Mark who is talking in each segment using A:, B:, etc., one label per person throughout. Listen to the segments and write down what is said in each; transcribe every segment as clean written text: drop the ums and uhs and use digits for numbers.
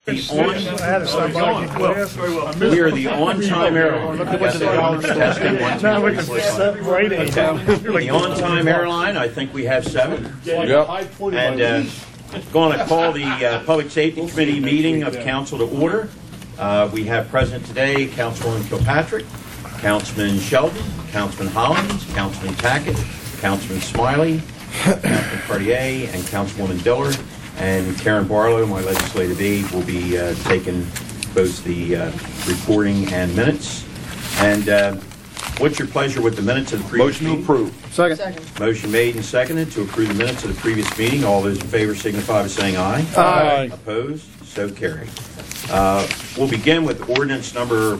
A: We are the on-time airline. The on-time airline, I think we have 7.
B: Yep.
A: And going to call the Public Safety Committee meeting of council to order. We have present today Councilwoman Kilpatrick, Councilman Sheldon, Councilman Hollins, Councilman Tackett, Councilman Smiley, Councilman Cartier, and Councilwoman Dillard. And Karen Barlow, my legislative aide, will be taking both the recording and minutes. And what's your pleasure with the minutes of the previous meeting?
B: Motion to approve.
C: Second.
A: Motion made and seconded to approve the minutes of the previous meeting. All those in favor signify by saying aye.
B: Aye.
A: Opposed? So carried. We'll begin with ordinance number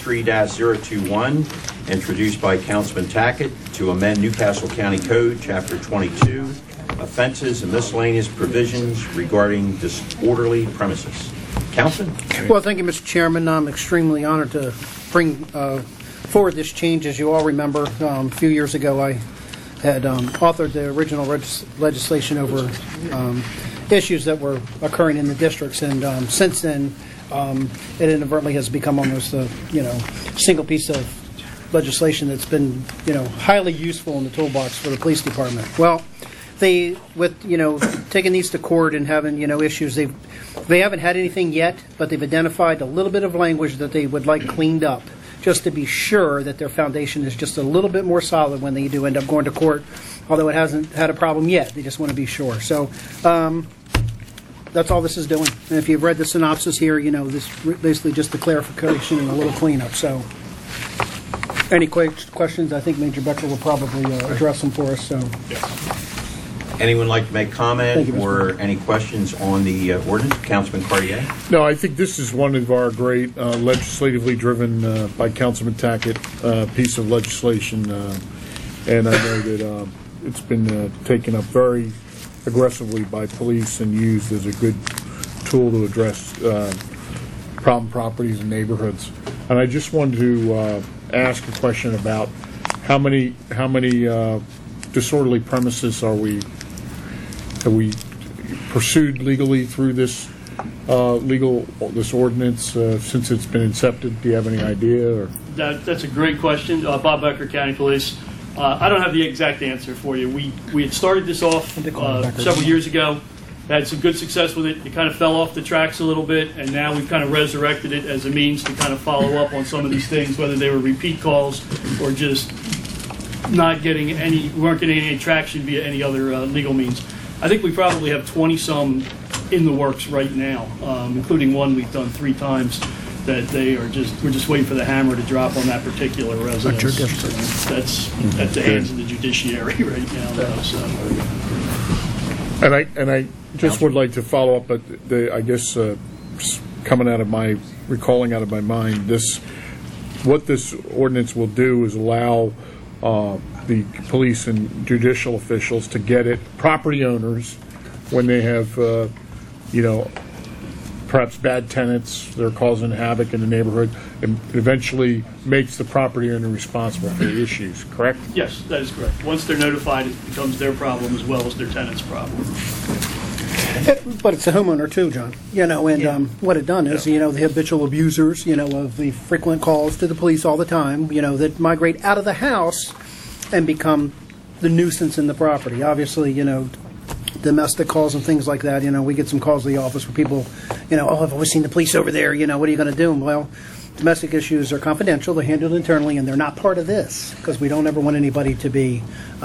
A: 13-021, introduced by Councilman Tackett to amend Newcastle County Code, Chapter 22, offenses and miscellaneous provisions regarding disorderly premises. Councilman?
C: Well, thank you, Mr. Chairman. I'm extremely honored to bring forward this change. As you all remember, a few years ago I had authored the original legislation over issues that were occurring in the districts, and since then it inadvertently has become almost a single piece of legislation that's been highly useful in the toolbox for the police department. Well, taking these to court and having issues, they haven't had anything yet, but they've identified a little bit of language that they would like cleaned up, just to be sure that their foundation is just a little bit more solid when they do end up going to court. Although it hasn't had a problem yet, they just want to be sure. So that's all this is doing. And if you've read the synopsis here, this basically just the clarification and a little cleanup. So any questions? I think Major Becker will probably address them for us. So.
A: Anyone like to make comment or any questions on the ordinance? Councilman Cartier?
B: No, I think this is one of our great legislatively driven by Councilman Tackett piece of legislation, and I know that it's been taken up very aggressively by police and used as a good tool to address problem properties and neighborhoods. And I just wanted to ask a question about how many disorderly premises have we pursued legally through this this ordinance since it's been incepted? Do you have any idea? Or?
D: That's a great question. Bob Becker, County Police. I don't have the exact answer for you. We had started this off several years ago. Had some good success with it. It kind of fell off the tracks a little bit, and now we've kind of resurrected it as a means to kind of follow up on some of these things, whether they were repeat calls or just weren't getting any traction via any other legal means. I think we probably have 20-some in the works right now, including one we've done 3 times. That we're just waiting for the hammer to drop on that particular residence. That's at the hands of the judiciary right now, though. So.
B: And I just would like to follow up, but I guess recalling out of my mind, what this ordinance will do is allow the police and judicial officials to get at property owners when they have, perhaps bad tenants, they're causing havoc in the neighborhood, and eventually makes the property owner responsible for the issues, correct?
D: Yes, that is correct. Once they're notified, it becomes their problem as well as their tenant's problem.
C: But it's a homeowner too, John. What it done is, the habitual abusers, of the frequent calls to the police all the time, that migrate out of the house and become the nuisance in the property. Obviously, domestic calls and things like that. We get some calls to the office where people, I've always seen the police over there. What are you going to do? Well, domestic issues are confidential. They're handled internally, and they're not part of this because we don't ever want anybody to be,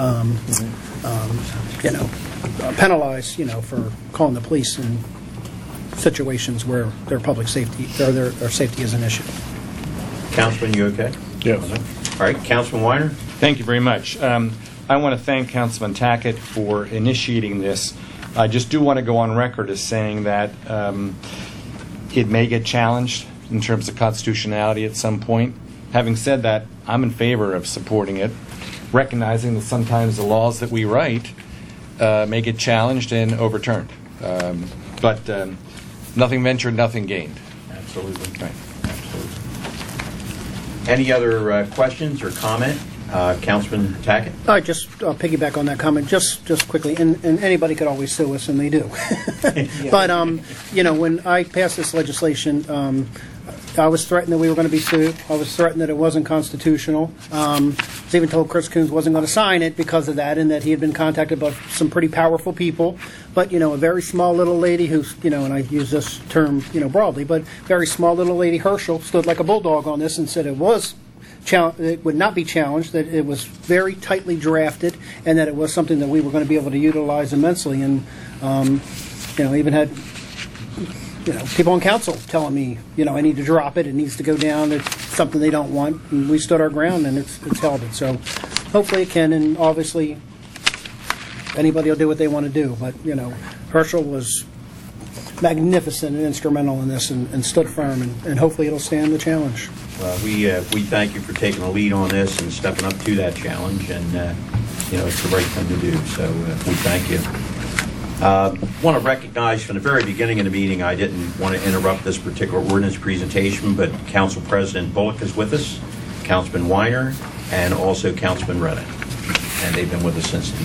C: penalized, for calling the police in situations where their public safety or their safety is an issue.
A: Councilman, you okay?
B: Yes.
A: All right, Councilman Weiner.
E: Thank you very much. I want to thank Councilman Tackett for initiating this. I just do want to go on record as saying that it may get challenged in terms of constitutionality at some point. Having said that, I'm in favor of supporting it, recognizing that sometimes the laws that we write may get challenged and overturned. But nothing ventured, nothing gained.
A: Absolutely. Right. Absolutely. Any other questions or comment Councilman Tackett?
C: I just piggyback on that comment just quickly, and anybody could always sue us, and they do. But when I passed this legislation, I was threatened that we were going to be sued. I was threatened that it wasn't constitutional. I was even told Chris Coons wasn't going to sign it because of that, and that he had been contacted by some pretty powerful people. But a very small little lady who's and I use this term broadly, but very small little lady Herschel stood like a bulldog on this and said it would not be challenged, that it was very tightly drafted, and that it was something that we were going to be able to utilize immensely. And even had people on council telling me I need to drop it, it needs to go down, it's something they don't want, and we stood our ground, and it's held it. So hopefully it can, and obviously anybody will do what they want to do. But Herschel was magnificent and instrumental in this, and stood firm, and hopefully it'll stand the challenge.
A: Well, we thank you for taking the lead on this and stepping up to that challenge, and it's the right thing to do. So we thank you. Want to recognize from the very beginning of the meeting, I didn't want to interrupt this particular ordinance presentation, but Council President Bullock is with us, Councilman Weiner, and also Councilman Reddick, and they've been with us since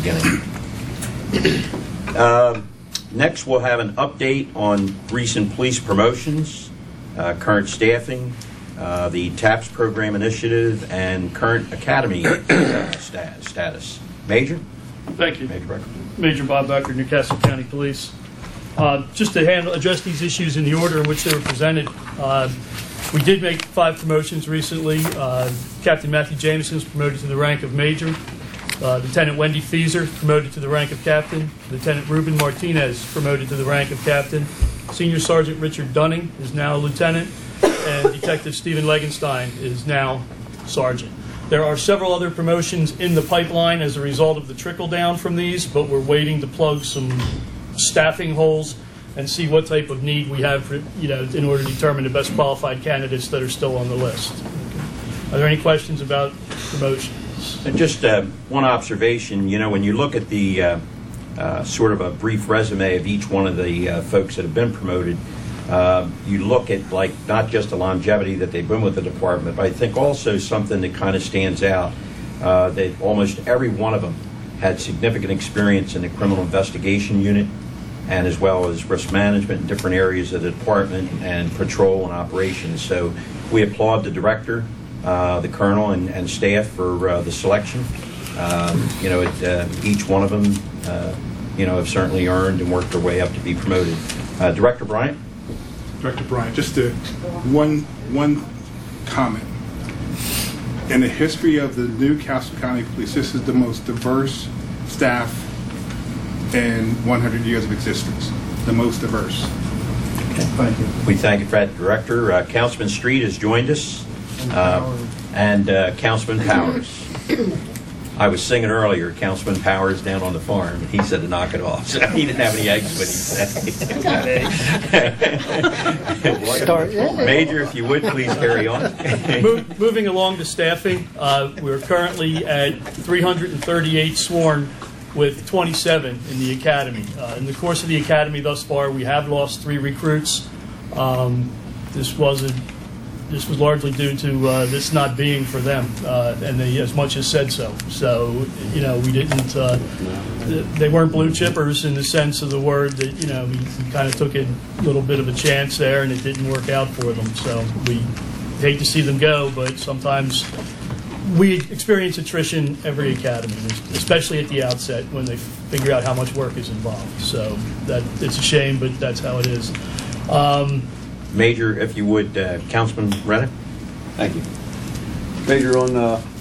A: the beginning. Next, we'll have an update on recent police promotions, current staffing, the TAPS program initiative, and current academy status. Major?
D: Thank you.
A: Major Becker.
D: Major Bob Becker, Newcastle County Police. Just to address these issues in the order in which they were presented, we did make 5 promotions recently. Captain Matthew Jameson was promoted to the rank of Major. Lieutenant Wendy Feeser promoted to the rank of Captain. Lieutenant Ruben Martinez promoted to the rank of Captain. Senior Sergeant Richard Dunning is now Lieutenant. And Detective Stephen Legenstein is now Sergeant. There are several other promotions in the pipeline as a result of the trickle down from these, but we're waiting to plug some staffing holes and see what type of need we have for, in order to determine the best qualified candidates that are still on the list. Okay. Are there any questions about promotions?
A: And just one observation, when you look at the sort of a brief resume of each one of the folks that have been promoted, you look at not just the longevity that they've been with the department, but I think also something that kind of stands out, that almost every one of them had significant experience in the criminal investigation unit, and as well as risk management in different areas of the department and patrol and operations. So we applaud the director, the colonel, and staff for the selection. Each one of them, have certainly earned and worked their way up to be promoted. Director Bryant?
F: Director Bryant, just one comment. In the history of the Newcastle County Police, this is the most diverse staff in 100 years of existence. The most diverse.
C: Thank you.
A: We thank you for that, Director. Councilman Street has joined us, and Councilman Powers. I was singing earlier, Councilman Powers down on the farm, and he said to knock it off. So he didn't have any eggs with him. Major, if you would, please carry on.
D: Moving along to staffing, we're currently at 338 sworn with 27 in the academy. In the course of the academy thus far, we have lost 3 recruits. This was largely due to this not being for them, and they as much as said so. So, we didn't, they weren't blue chippers in the sense of the word that, we kind of took a little bit of a chance there and it didn't work out for them. So we hate to see them go, but sometimes we experience attrition every academy, especially at the outset when they figure out how much work is involved. So that it's a shame, but that's how it is.
A: Major, if you would, Councilman Reddick.
G: Thank you. Major, on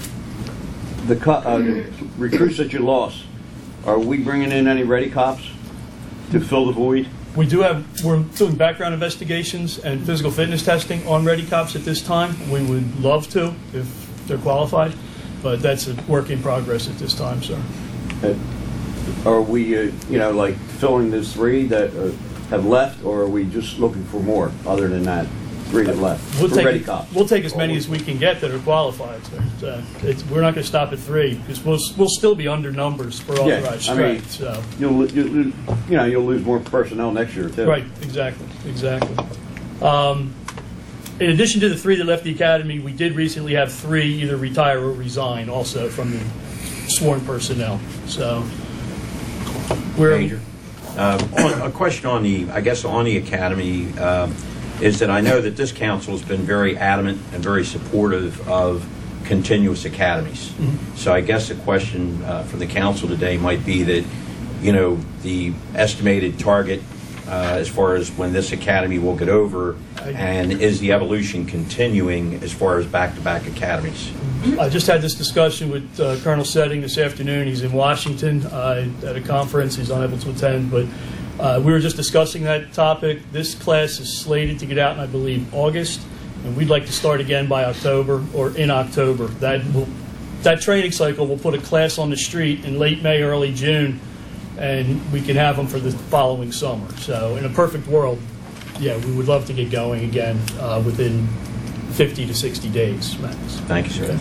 G: the recruits that you lost, are we bringing in any ready cops to fill the void?
D: We're doing background investigations and physical fitness testing on ready cops at this time. We would love to if they're qualified, but that's a work in progress at this time, sir.
G: Are we, filling those 3 that have left, or are we just looking for more other than that 3 that left? Ready cops.
D: We'll take as many as we can get that are qualified, sir. We're not going to stop at 3 because we'll still be under numbers for authorized strength. So
G: you'll lose more personnel next year too.
D: Right, exactly. in addition to the 3 that left the academy, we did recently have 3 either retire or resign also from the sworn personnel. So we're
A: Major. A question on the, I guess, on the academy is that I know that this council has been very adamant and very supportive of continuous academies. So I guess the question from the council today might be that, you know, the estimated target as far as when this academy will get over, and is the evolution continuing as far as back-to-back academies?
D: I just had this discussion with Colonel Setting this afternoon. He's in Washington at a conference. He's unable to attend, but we were just discussing that topic. This class is slated to get out in, I believe, August, and we'd like to start again by October or in October. That training cycle will put a class on the street in late May, early June, and we can have them for the following summer. So in a perfect world, yeah, we would love to get going again within 50 to 60 days max.
A: Thank you, sir.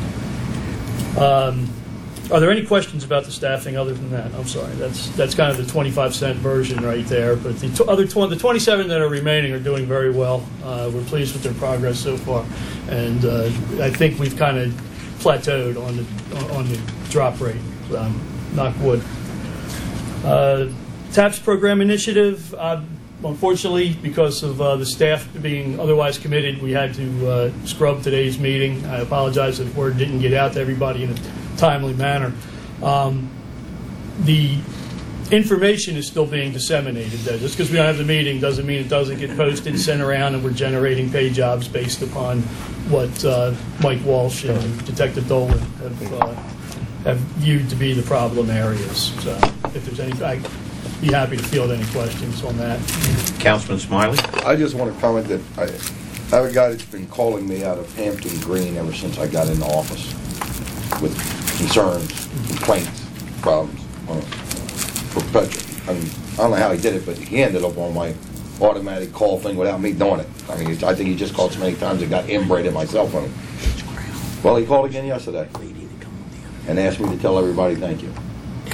D: Are there any questions about the staffing other than that? I'm sorry, that's kind of the 25-cent version right there. But the the 27 that are remaining are doing very well. We're pleased with their progress so far, and I think we've kind of plateaued on the drop rate. Knock wood. TAPS program initiative. Unfortunately, because of the staff being otherwise committed, we had to scrub today's meeting. I apologize if word didn't get out to everybody in a timely manner. The information is still being disseminated, though. Just because we don't have the meeting doesn't mean it doesn't get posted and sent around, and we're generating pay jobs based upon what Mike Walsh and Detective Dolan have viewed to be the problem areas. So if there's any, I'd be happy to field any questions on that.
A: Councilman Smiley?
H: I just want to comment that I have a guy that's been calling me out of Hampton Green ever since I got into office with concerns, complaints, problems for Petra. I mean, I don't know how he did it, but he ended up on my automatic call thing without me doing it. I mean, I think he just called so many times it got inbred in my cell phone. Well, he called again yesterday and asked me to tell everybody thank you.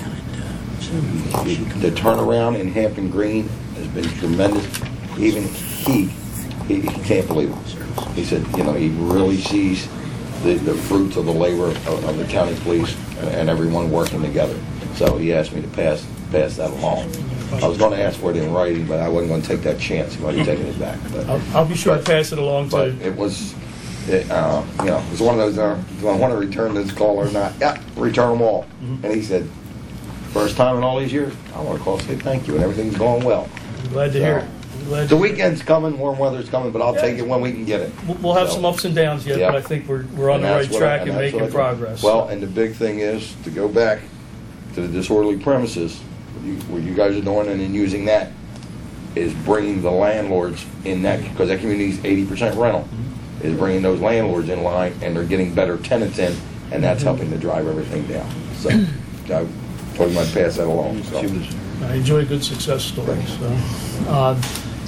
H: The turnaround in Hampton Green has been tremendous. Even he can't believe it. He said, you know, he really sees the fruits of the labor of the county police and everyone working together. So he asked me to pass that along. I was going to ask for it in writing, but I wasn't going to take that chance. He might have taken it back. But,
D: I'll be sure to pass it along
H: but
D: to.
H: it was, you know, it was one of those. Do I want to return this call or not? Yeah, return them all. And he said, first time in all these years, I want to call and say thank you, and everything's going well.
D: I'm glad to hear it.
H: The weekend's coming, warm weather's coming, but I'll take it when we can get it.
D: We'll have some ups and downs yet,
H: Yeah.
D: but I think we're on the right track and making progress.
H: Well, and the big thing is to go back to the disorderly premises, what you guys are doing and then using that is bringing the landlords in that, because that community is 80% rental, is bringing those landlords in line, and they're getting better tenants in, and that's helping to drive everything down. So I told him I'd pass that along. So.
D: I enjoy a good success story. So,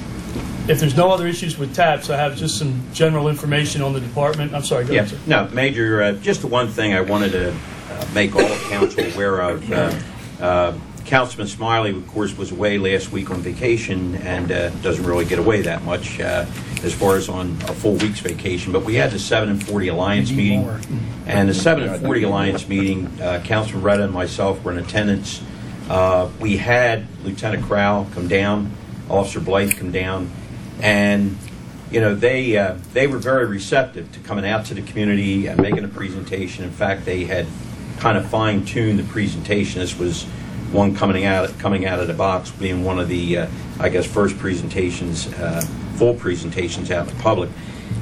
D: if there's no other issues with TAPS, I have just some general information on the department. I'm sorry, go ahead, sir.
A: No, Major, just the one thing I wanted to make all of council aware of. Councilman Smiley, of course, was away last week on vacation and doesn't really get away that much as far as on a full week's vacation. But we had the 7 and 40 Alliance meeting. And the 7 and 40 Alliance meeting, Councilman Retta and myself were in attendance. We had Lieutenant Crowell come down, Officer Blythe come down, and you know they were very receptive to coming out to the community and making a presentation. In fact, they had kind of fine-tuned the presentation. This was one coming out of the box, being one of the I guess first presentations, full presentations out in the public,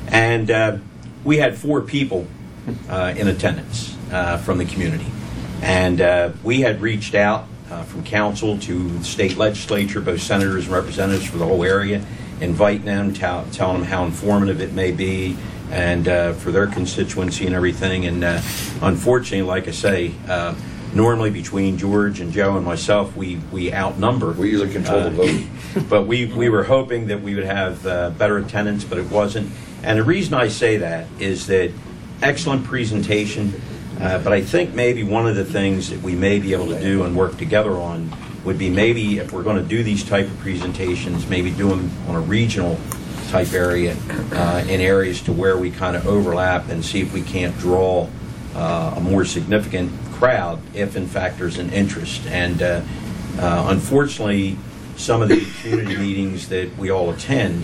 A: and we had 4 people in attendance from the community, and we had reached out from council to the state legislature, both senators and representatives for the whole area, inviting them, telling them how informative it may be, and for their constituency and everything. And unfortunately, like I say, normally between George and Joe and myself, we outnumber.
H: We usually control the vote.
A: But we were hoping that we would have better attendance, but it wasn't. And the reason I say that is that excellent presentation. But I think maybe one of the things that we may be able to do and work together on would be maybe if we're going to do these type of presentations, maybe do them on a regional type area in areas to where we kind of overlap and see if we can't draw a more significant crowd if in fact there's an interest. And unfortunately, some of the community meetings that we all attend,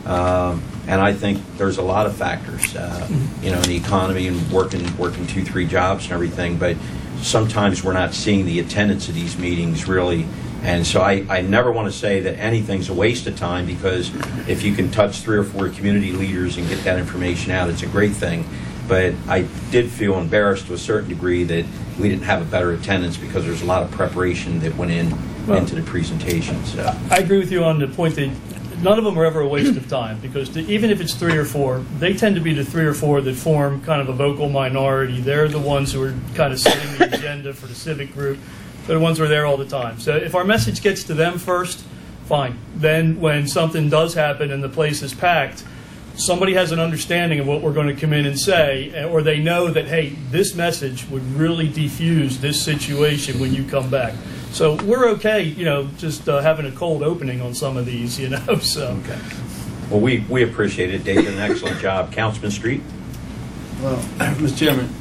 A: and I think there's a lot of factors, in the economy and working 2-3 jobs and everything, but sometimes we're not seeing the attendance of these meetings really. And so I never want to say that anything's a waste of time, because if you can touch 3 or 4 community leaders and get that information out, it's a great thing. But I did feel embarrassed to a certain degree that we didn't have a better attendance, because there's a lot of preparation that went into the presentation. So
D: I agree with you on the point that none of them are ever a waste of time, because even if it's 3 or 4, they tend to be the 3 or 4 that form kind of a vocal minority. They're the ones who are kind of setting the agenda for the civic group. They're the ones who are there all the time. So if our message gets to them first, fine. Then when something does happen and the place is packed, somebody has an understanding of what we're going to come in and say, or they know that, hey, this message would really defuse this situation when you come back. So we're okay, just having a cold opening on some of these, so.
A: okay. Well, we appreciate it. Dave did an excellent job. Councilman Street?
I: Well, Mr. Chairman,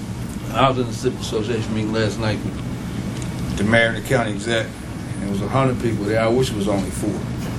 I: I was in the Civic Association meeting last night with the mayor and the county exec, and there was 100 people there. I wish it was only 4.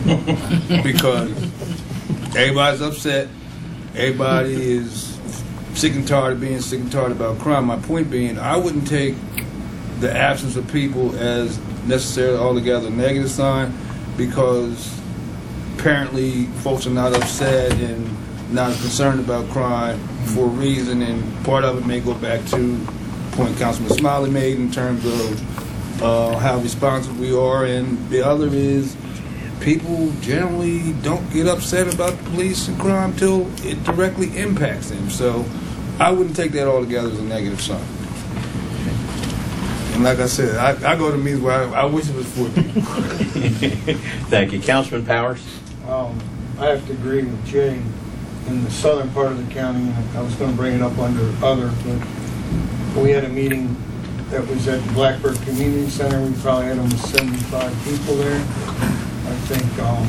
I: Because everybody's upset. Everybody is sick and tired of being sick and tired about crime. My point being, I wouldn't take the absence of people as necessarily altogether a negative sign, because apparently folks are not upset and not concerned about crime for a reason, and part of it may go back to the point Councilman Smiley made in terms of how responsive we are, and the other is people generally don't get upset about the police and crime till it directly impacts them. So I wouldn't take that altogether as a negative sign. And like I said, I go to meetings where I wish it was 4 people.
A: Thank you. Councilman Powers?
J: I have to agree with Jay. In the southern part of the county, I was going to bring it up under other, but we had a meeting that was at the Blackbird Community Center. We probably had almost 75 people there. I think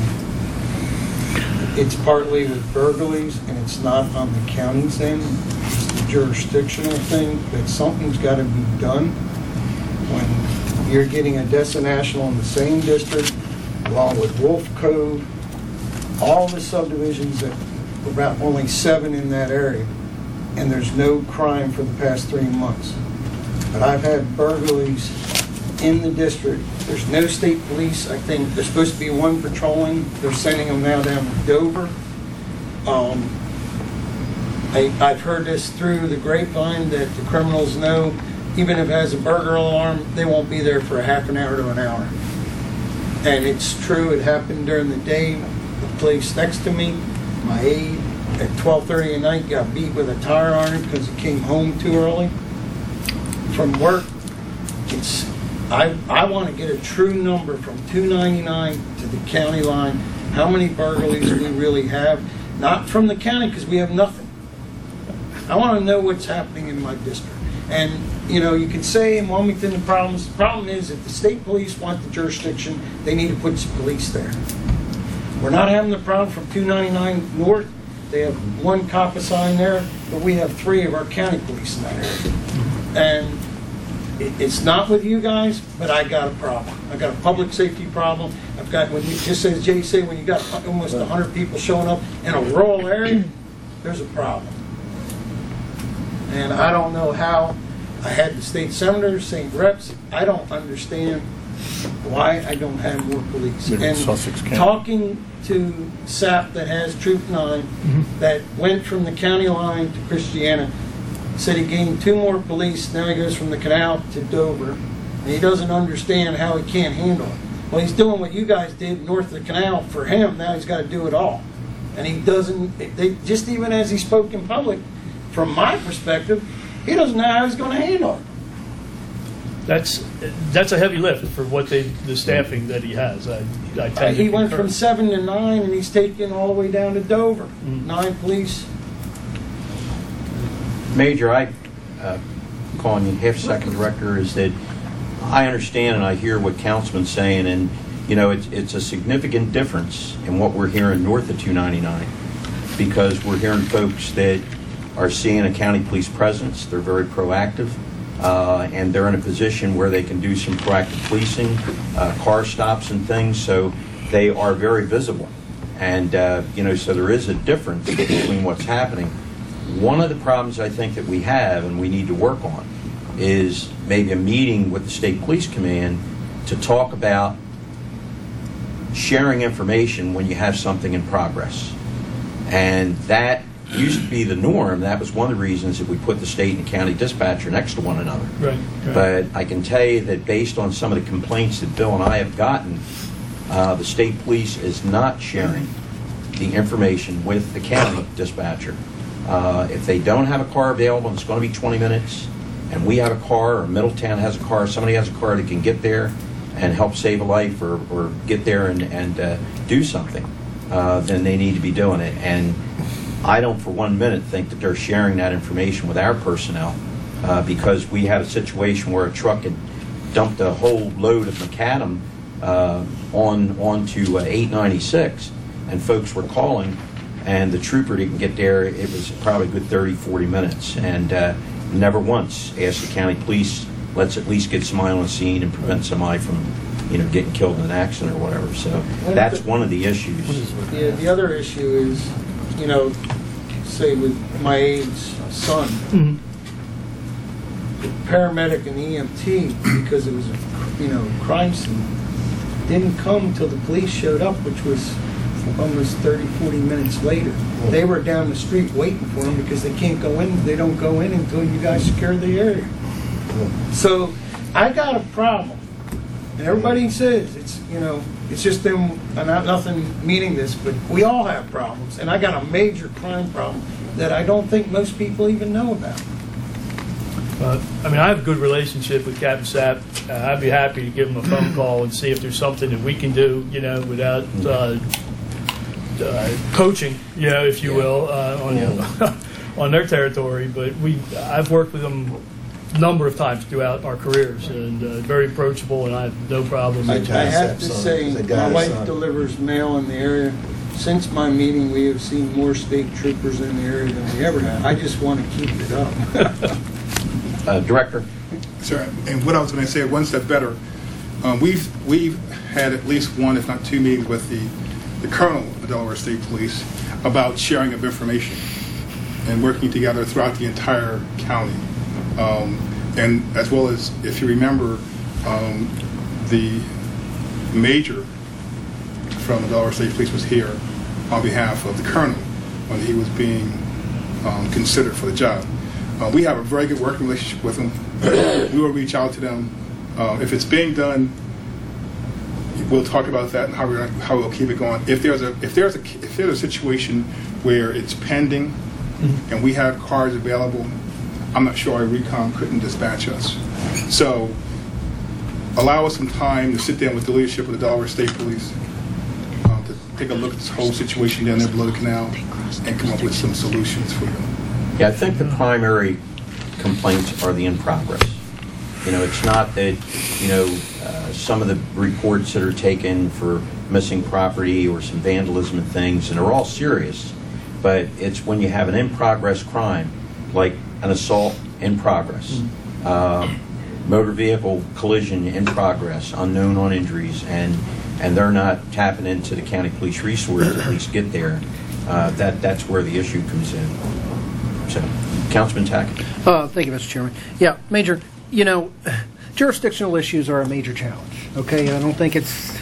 J: it's partly with burglaries, and it's not on the county's end. It's the jurisdictional thing, that something's got to be done when you're getting Odessa National in the same district, along with Wolf Cove, all the subdivisions, that about only 7 in that area, and there's no crime for the past 3 months. But I've had burglaries in the district. There's no state police. I think there's supposed to be 1 patrolling. They're sending them now down to Dover. I've heard this through the grapevine that the criminals know, even if it has a burglar alarm, they won't be there for a half an hour to an hour. And it's true. It happened during the day. The place next to me, my aide, at 12:30 at night, got beat with a tire iron because he came home too early from work. I want to get a true number from 299 to the county line, how many burglaries we really have. Not from the county, because we have nothing. I want to know what's happening in my district. And, you can say in Wilmington the problem is if the state police want the jurisdiction, they need to put some police there. We're not having the problem from 299 north. They have 1 cop assigned there, but we have 3 of our county police in that area. And it's not with you guys, but I got a problem. I got a public safety problem. I've got, just as Jay said, when you got almost 100 people showing up in a rural area, there's a problem. And I don't know how. I had the state senators, state reps. I don't understand why I don't have more police. And talking to SAP that has Troop 9, that went from the county line to Christiana, said he gained 2 more police. Now he goes from the canal to Dover, and he doesn't understand how he can't handle it. Well, he's doing what you guys did north of the canal for him. Now he's got to do it all, and he doesn't. Just even as he spoke in public, from my perspective, he doesn't know how he's going to handle it.
D: That's a heavy lift for what the staffing that he has. I tend
J: he
D: to
J: went
D: concur.
J: from 7 to 9, and he's taken all the way down to Dover. 9 police.
A: Major, I calling you half-second director, is that I understand and I hear what Councilman's saying, and it's a significant difference in what we're hearing north of 299, because we're hearing folks that are seeing a county police presence. They're very proactive, and they're in a position where they can do some proactive policing, car stops and things, so they are very visible. And, so there is a difference between what's happening. One of the problems I think that we have and we need to work on is maybe a meeting with the State Police Command to talk about sharing information when you have something in progress. And that used to be the norm. That was one of the reasons that we put the state and county dispatcher next to one another.
D: Right.
A: But I can tell you that based on some of the complaints that Bill and I have gotten, the state police is not sharing the information with the county dispatcher. If they don't have a car available and it's going to be 20 minutes, and we have a car, or Middletown has a car, somebody has a car that can get there and help save a life or get there and do something, then they need to be doing it. And I don't for 1 minute think that they're sharing that information with our personnel, because we had a situation where a truck had dumped a whole load of macadam onto 896, and folks were calling, and the trooper didn't get there. It was probably a good 30, 40 minutes, and never once asked the county police, let's at least get somebody on the scene and prevent somebody from getting killed in an accident or whatever. So that's one of the issues.
J: Yeah, the other issue is, say with my aide's son, the paramedic and EMT, because it was a crime scene, didn't come until the police showed up, which was almost 30, 40 minutes later. They were down the street waiting for them because they can't go in. They don't go in until you guys secure the area. So I got a problem, and everybody says it's just them. I'm not nothing meaning this, but we all have problems, and I got a major crime problem that I don't think most people even know about.
D: I have a good relationship with Captain Sapp. I'd be happy to give him a phone call and see if there's something that we can do, without coaching, if you will, on their territory. But I've worked with them a number of times throughout our careers, and very approachable, and I have no problem.
J: I have to say, my wife delivers mail in the area. Since my meeting, we have seen more state troopers in the area than we ever have. I just want to keep it up.
A: Director.
F: Sir, and what I was going to say, one step better, we've had at least one, if not two, meetings with the colonel of the Delaware State Police about sharing of information and working together throughout the entire county. And as well as, if you remember, the major from the Delaware State Police was here on behalf of the colonel when he was being considered for the job. We have a very good working relationship with them. We will reach out to them. If it's being done, we'll talk about that and how we'll keep it going. If there's a situation where it's pending and we have cars available, I'm not sure our recon couldn't dispatch us. So allow us some time to sit down with the leadership of the Delaware State Police to take a look at this whole situation down there below the canal and come up with some solutions for you.
A: Yeah, I think the primary complaints are the in progress. It's not that, some of the reports that are taken for missing property or some vandalism and things, and they're all serious, but it's when you have an in progress crime, like an assault in progress, motor vehicle collision in progress, unknown on injuries, and they're not tapping into the county police resources to at least get there. That's where the issue comes in. So, Councilman Tackett.
C: Thank you, Mr. Chairman. Yeah, Major, jurisdictional issues are a major challenge, okay? I don't think it's,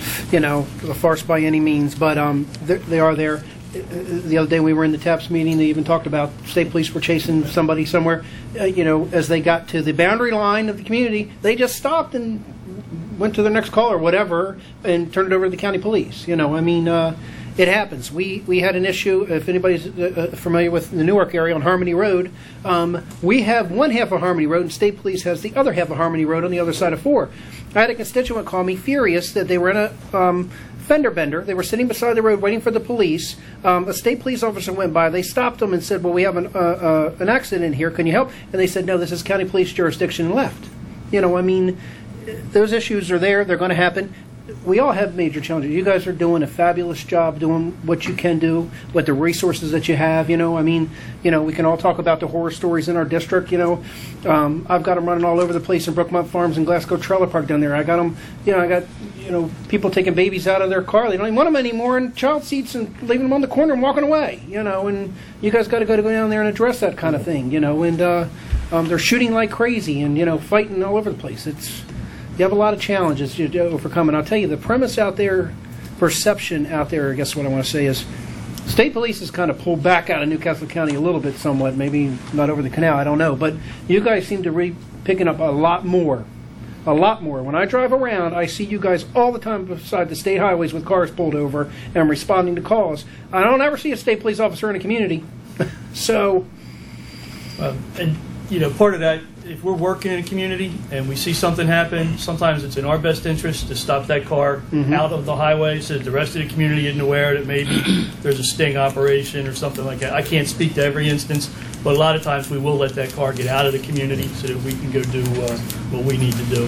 C: a farce by any means, but they are there. The other day we were in the TAPS meeting, they even talked about state police were chasing somebody somewhere. As they got to the boundary line of the community, they just stopped and went to their next call or whatever and turned it over to the county police. It happens. We had an issue, if anybody's familiar with the Newark area on Harmony Road, we have one half of Harmony Road and State Police has the other half of Harmony Road on the other side of 4. I had a constituent call me furious that they were in a fender bender. They were sitting beside the road waiting for the police. A state police officer went by. They stopped them and said, well, we have an accident here. Can you help? And they said, no, this is county police jurisdiction, and left. Those issues are there. They're going to happen. we all have major challenges. You guys are doing a fabulous job doing what you can do with the resources that you have. We can all talk about the horror stories in our district. I've got them running all over the place in Brookmont Farms and Glasgow Trailer Park down there. I got them, I got people taking babies out of their car. They don't even want them anymore in child seats and leaving them on the corner and walking away. And you guys got to go down there and address that kind of thing. And they're shooting like crazy and fighting all over the place. You have a lot of challenges to overcome. And I'll tell you, the premise out there, perception out there, I guess what I want to say is, state police has kind of pulled back out of Newcastle County a little bit somewhat, maybe not over the canal, I don't know. But you guys seem to be picking up a lot more. A lot more. When I drive around, I see you guys all the time beside the state highways with cars pulled over and responding to calls. I don't ever see a state police officer in a community. So...
D: part of that, if we're working in a community and we see something happen, sometimes it's in our best interest to stop that car out of the highway so that the rest of the community isn't aware that maybe there's a sting operation or something like that. I can't speak to every instance, but a lot of times we will let that car get out of the community so that we can go do what we need to do.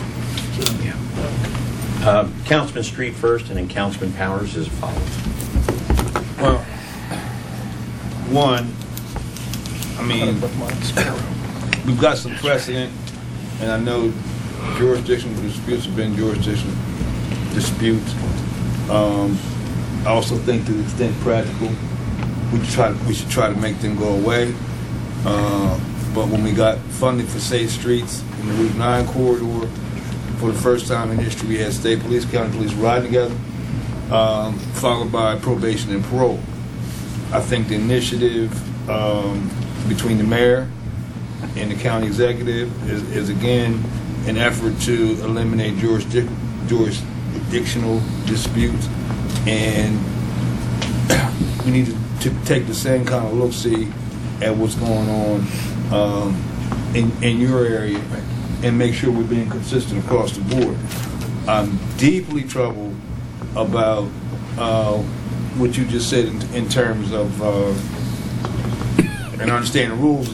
D: So,
A: Councilman Street first, and then Councilman Powers as follows.
I: Well, one, we've got some precedent, and I know jurisdictional disputes have been jurisdictional disputes. I also think to the extent practical, we should try to make them go away. But when we got funding for safe streets in the Route 9 corridor, for the first time in history, we had state police, county police riding together, followed by probation and parole. I think the initiative between the mayor and the county executive is again an effort to eliminate jurisdictional disputes, and we need to take the same kind of look-see at what's going on in your area and make sure we're being consistent across the board. I'm deeply troubled about what you just said in terms of and understand the rules.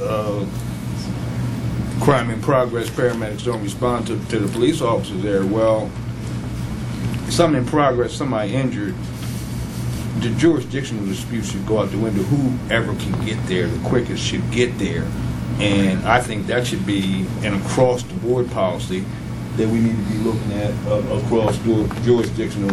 I: Crime in progress, paramedics don't respond to the police officers there. Well, something in progress, somebody injured, the jurisdictional dispute should go out the window. Whoever can get there the quickest should get there. And I think that should be an across-the-board policy that we need to be looking at across jurisdictional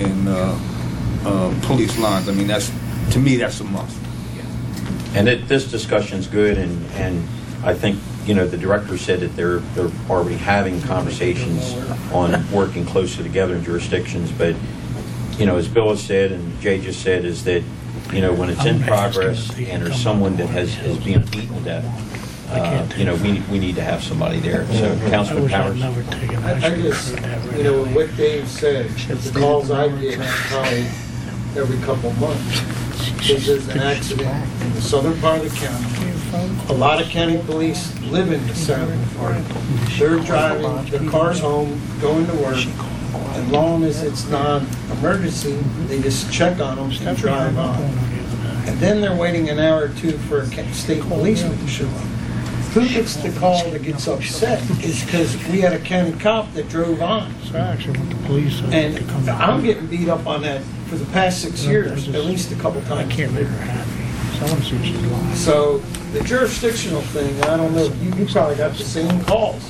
I: and police lines. I mean, to me, that's a must.
A: And this discussion's good, and I think the director said that they're already having conversations on working closer together in jurisdictions. But as Bill has said and Jay just said, is that when it's in progress and there's someone that is being beaten to death, we need to have somebody there. So, Councilman Powers.
J: I just, what Dave said, the calls I get probably every couple of months. There's an accident in the southern part of the county. A lot of county police live in the southern part. They're driving their cars home, going to work. As long as it's non-emergency, they just check on them and drive on. And then they're waiting an hour or two for a state policeman to show up. Who gets the call that gets upset is because we had a county cop that drove on. And I'm getting beat up on that for the past 6 years, at least a couple times. I can't make her happy. So the jurisdictional thing, I don't know, you probably got the same calls.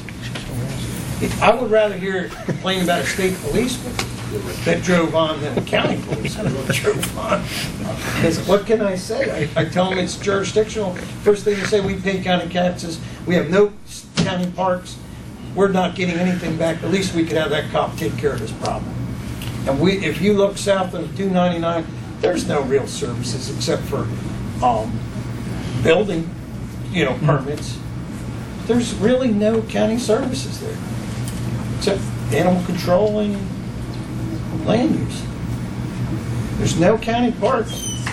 J: I would rather hear complain about a state policeman that drove on than a county policeman that drove on. Because what can I say? I tell them it's jurisdictional. First thing they say, we pay county taxes. We have no county parks. We're not getting anything back. At least we could have that cop take care of this problem. And if you look south of 299, there's no real services except for building, permits. There's really no county services there, except animal control and land use. There's no county parks.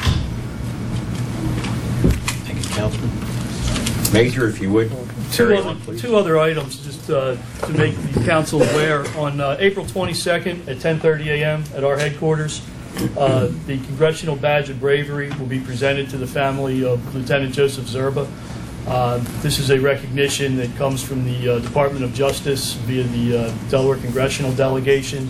A: Thank you, Councilman. Major, if you would.
D: Two other items, just to make the council aware. On April 22nd at 10:30 a.m. at our headquarters, the Congressional Badge of Bravery will be presented to the family of Lieutenant Joseph Zerba. This is a recognition that comes from the Department of Justice via the Delaware Congressional Delegation.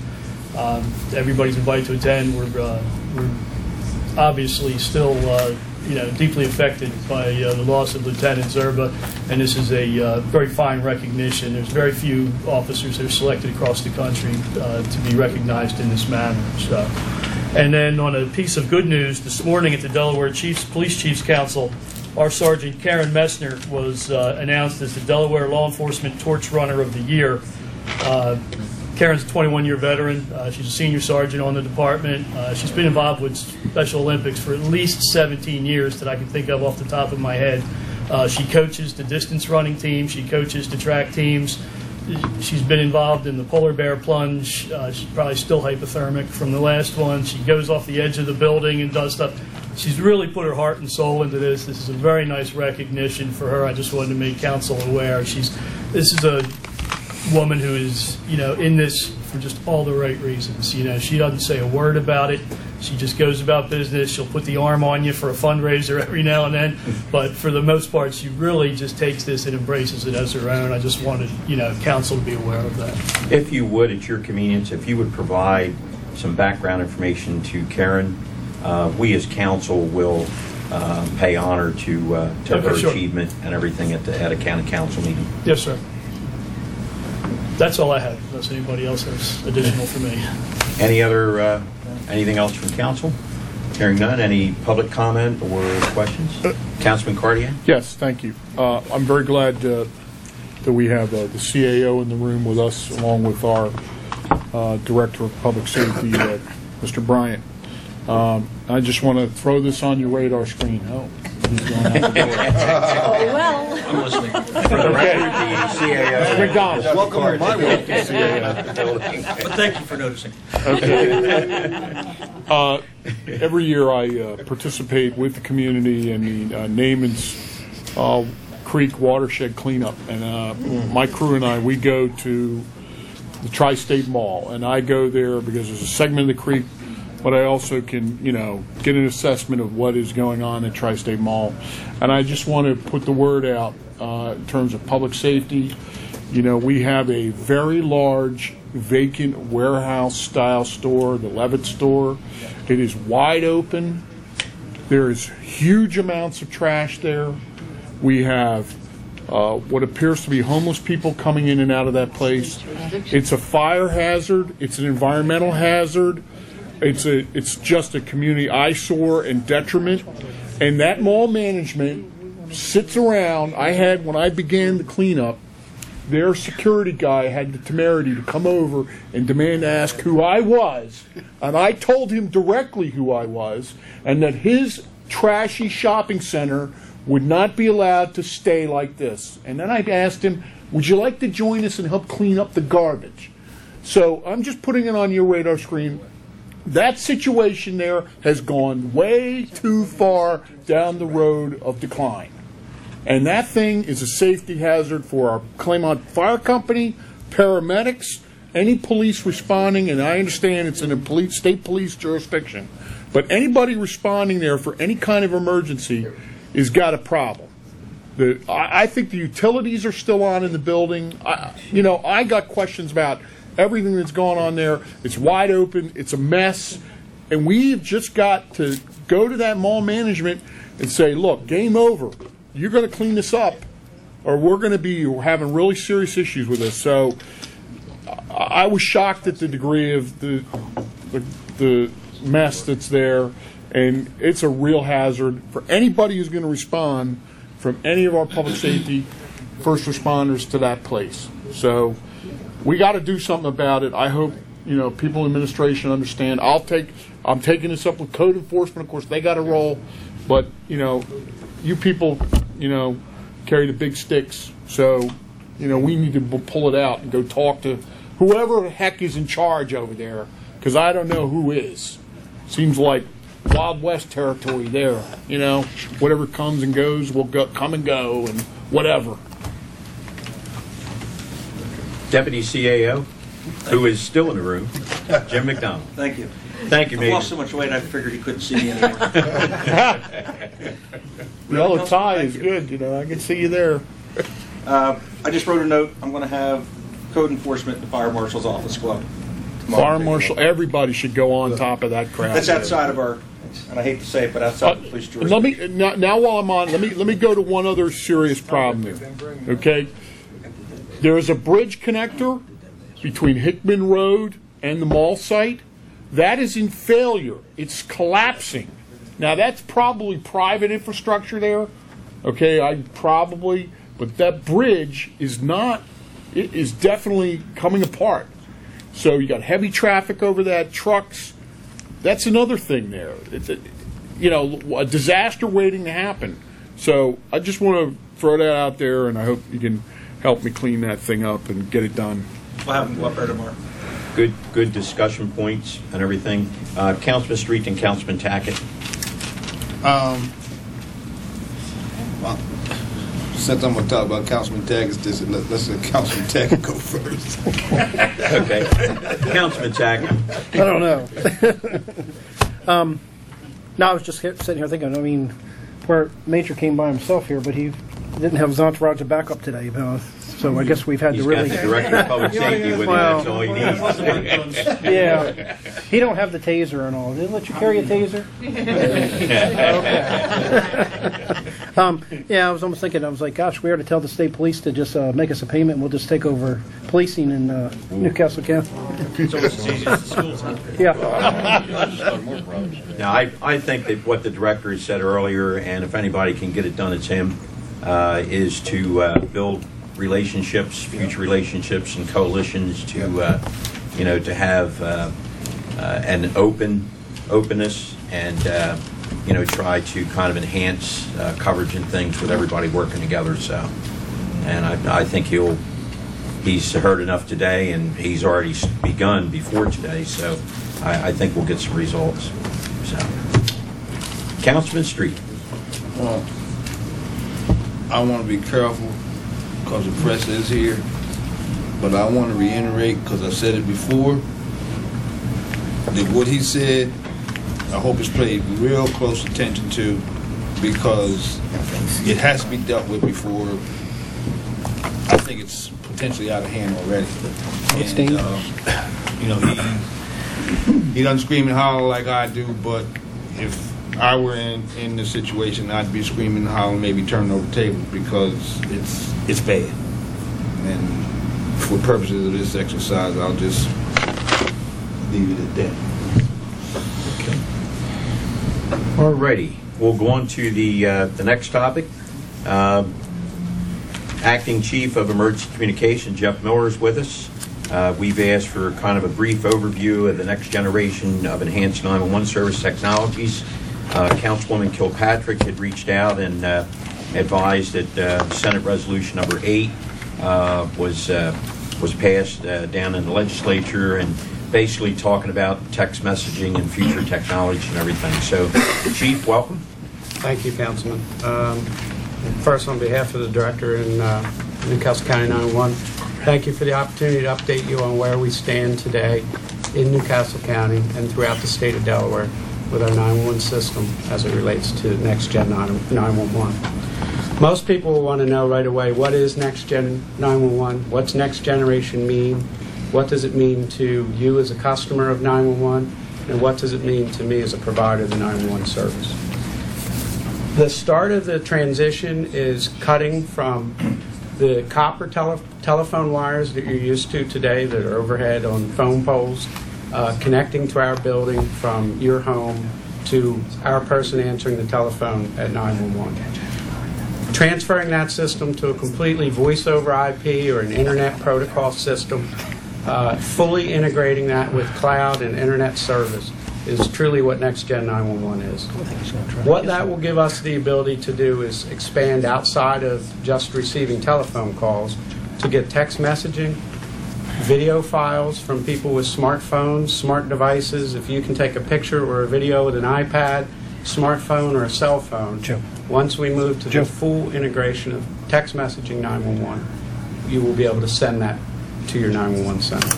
D: Everybody's invited to attend. We're obviously still deeply affected by the loss of Lieutenant Zerba, and this is a very fine recognition. There's very few officers that are selected across the country to be recognized in this manner. So, and then on a piece of good news, this morning at the Delaware Police Chiefs Council, our Sergeant Karen Messner was announced as the Delaware Law Enforcement Torch Runner of the Year. Karen's a 21-year veteran. She's a senior sergeant on the department. She's been involved with Special Olympics for at least 17 years that I can think of off the top of my head. She coaches the distance running team. She coaches the track teams. She's been involved in the polar bear plunge. She's probably still hypothermic from the last one. She goes off the edge of the building and does stuff. She's really put her heart and soul into this. This is a very nice recognition for her. I just wanted to make council aware. This is a woman who is, in this for just all the right reasons. She doesn't say a word about it. She just goes about business. She'll put the arm on you for a fundraiser every now and then, but for the most part, she really just takes this and embraces it as her own. I just wanted, council to be aware of that.
A: If you would, at your convenience, if you would provide some background information to Karen, we as council will pay honor to her
D: sure.
A: achievement and everything at a county council meeting.
D: Yes, sir. That's all I have, unless anybody else has additional for me.
A: Anything else from council? Hearing none, any public comment or questions? Councilman Cartier?
B: Yes, thank you. I'm very glad that we have the CAO in the room with us, along with our Director of Public Safety, Mr. Bryant. I just want to throw this on your radar screen. Oh, he's going out the door.
K: Oh, well.
A: I'm listening. For the record, the CAO.
B: McDonald.
H: Welcome to my work.
K: But thank you for noticing.
B: Okay. Every year I participate with the community in the Namens Creek watershed cleanup, and my crew and I, we go to the Tri-State Mall, and I go there because there's a segment of the creek, but I also can, get an assessment of what is going on at Tri-State Mall. And I just want to put the word out in terms of public safety. We have a very large vacant warehouse-style store, the Levitt store. It is wide open. There is huge amounts of trash there. We have what appears to be homeless people coming in and out of that place. It's a fire hazard. It's an environmental hazard. It's just a community eyesore and detriment. And that mall management sits around. When I began the cleanup, their security guy had the temerity to come over and demand to ask who I was. And I told him directly who I was, and that his trashy shopping center would not be allowed to stay like this. And then I asked him, would you like to join us and help clean up the garbage? So I'm just putting it on your radar screen. That situation there has gone way too far down the road of decline. And that thing is a safety hazard for our Claymont Fire Company, paramedics, any police responding, and I understand it's in a state police jurisdiction, but anybody responding there for any kind of emergency has got a problem. I think the utilities are still on in the building. I got questions about everything that's going on there. It's wide open. It's a mess. And we've just got to go to that mall management and say, look, game over. You're going to clean this up, or we're going to be having really serious issues with this. So I was shocked at the degree of the mess that's there, and it's a real hazard for anybody who's going to respond from any of our public safety first responders to that place. So we got to do something about it. I hope people in administration understand. I'm taking this up with code enforcement. Of course, they got to roll, but you people carry the big sticks. So we need to pull it out and go talk to whoever the heck is in charge over there, because I don't know who is. Seems like Wild West territory there. Whatever comes and goes will come and go, and whatever.
A: Deputy CAO, who is still in the room, Jim McDonald.
K: Thank you.
A: Thank you,
K: I
A: Major.
K: lost so much weight I figured he couldn't see me anymore.
B: The tie is good. I can see you there.
K: I just wrote a note. I'm going to have code enforcement at the fire marshal's office go up
B: Fire marshal, everybody should go on top of that crowd.
K: That's outside of our, and I hate to say it, but outside the police jurisdiction.
B: Let me now while I'm on, let me go to one other serious problem here. Okay, there is a bridge connector between Hickman Road and the mall site that is in failure. It's collapsing. Now that's probably private infrastructure there. Okay, but that bridge is not. It is definitely coming apart. So you got heavy traffic over that, trucks. That's another thing there. It's a disaster waiting to happen. So I just want to throw that out there, and I hope you can help me clean that thing up and get it done.
K: We'll have them go up there tomorrow.
A: Good discussion points and everything. Councilman Street and Councilman Tackett.
I: Well, since I'm going to talk about Councilman Tackett, let's let Councilman Tackett go first.
A: Okay. Councilman Tackett.
C: I don't know. No, I was just sitting here thinking, I mean, where Major came by himself here, but he didn't have his entourage of backup today. So I guess we've had
A: He's
C: to really...
A: got the Director of Public Safety with him. That's all he needs.
C: Yeah. He don't have the taser and all. Did they let you carry a taser? Okay. Yeah, I was almost thinking, I was like, gosh, we ought to tell the state police to just make us a payment and we'll just take over policing in Newcastle County.
K: It's almost as easy as the schools, huh?
C: Yeah.
A: Now, I think that what the director has said earlier, and if anybody can get it done, it's him, is to build relationships, future relationships and coalitions to, to have an openness and, try to kind of enhance coverage and things with everybody working together. So, and I think he's heard enough today, and he's already begun before today. So, I think we'll get some results. So, Councilman Street.
I: Well, I want to be careful because the press is here, but I want to reiterate, because I said it before, that what he said, I hope it's paid real close attention to, because it has to be dealt with before. I think it's potentially out of hand already. And, he doesn't scream and holler like I do, but if I were in this situation, I'd be screaming and hollering, maybe turning over tables, because it's bad. And for purposes of this exercise, I'll just leave it at that.
A: Alrighty, we'll go on to the next topic. Acting Chief of Emergency Communications, Jeff Miller, is with us. We've asked for kind of a brief overview of the next generation of enhanced 911 service technologies. Councilwoman Kilpatrick had reached out and advised that Senate Resolution number 8 was passed down in the legislature, and basically talking about text messaging and future technology and everything. So, Chief, welcome.
L: Thank you, Councilman. First, on behalf of the Director in Newcastle County 911, thank you for the opportunity to update you on where we stand today in Newcastle County and throughout the state of Delaware with our 911 system as it relates to Next Gen 911. Most people will want to know right away, what is Next Gen 911? What's Next Generation mean? What does it mean to you as a customer of 911? And what does it mean to me as a provider of the 911 service? The start of the transition is cutting from the copper telephone wires that you're used to today that are overhead on phone poles, connecting to our building from your home to our person answering the telephone at 911. Transferring that system to a completely voice over IP or an internet protocol system, fully integrating that with cloud and internet service is truly what Next Gen 911 is. What that will give us the ability to do is expand outside of just receiving telephone calls to get text messaging, video files from people with smartphones, smart devices. If you can take a picture or a video with an iPad, smartphone, or a cell phone, once we move to the full integration of text messaging 911, you will be able to send that to your 911 center.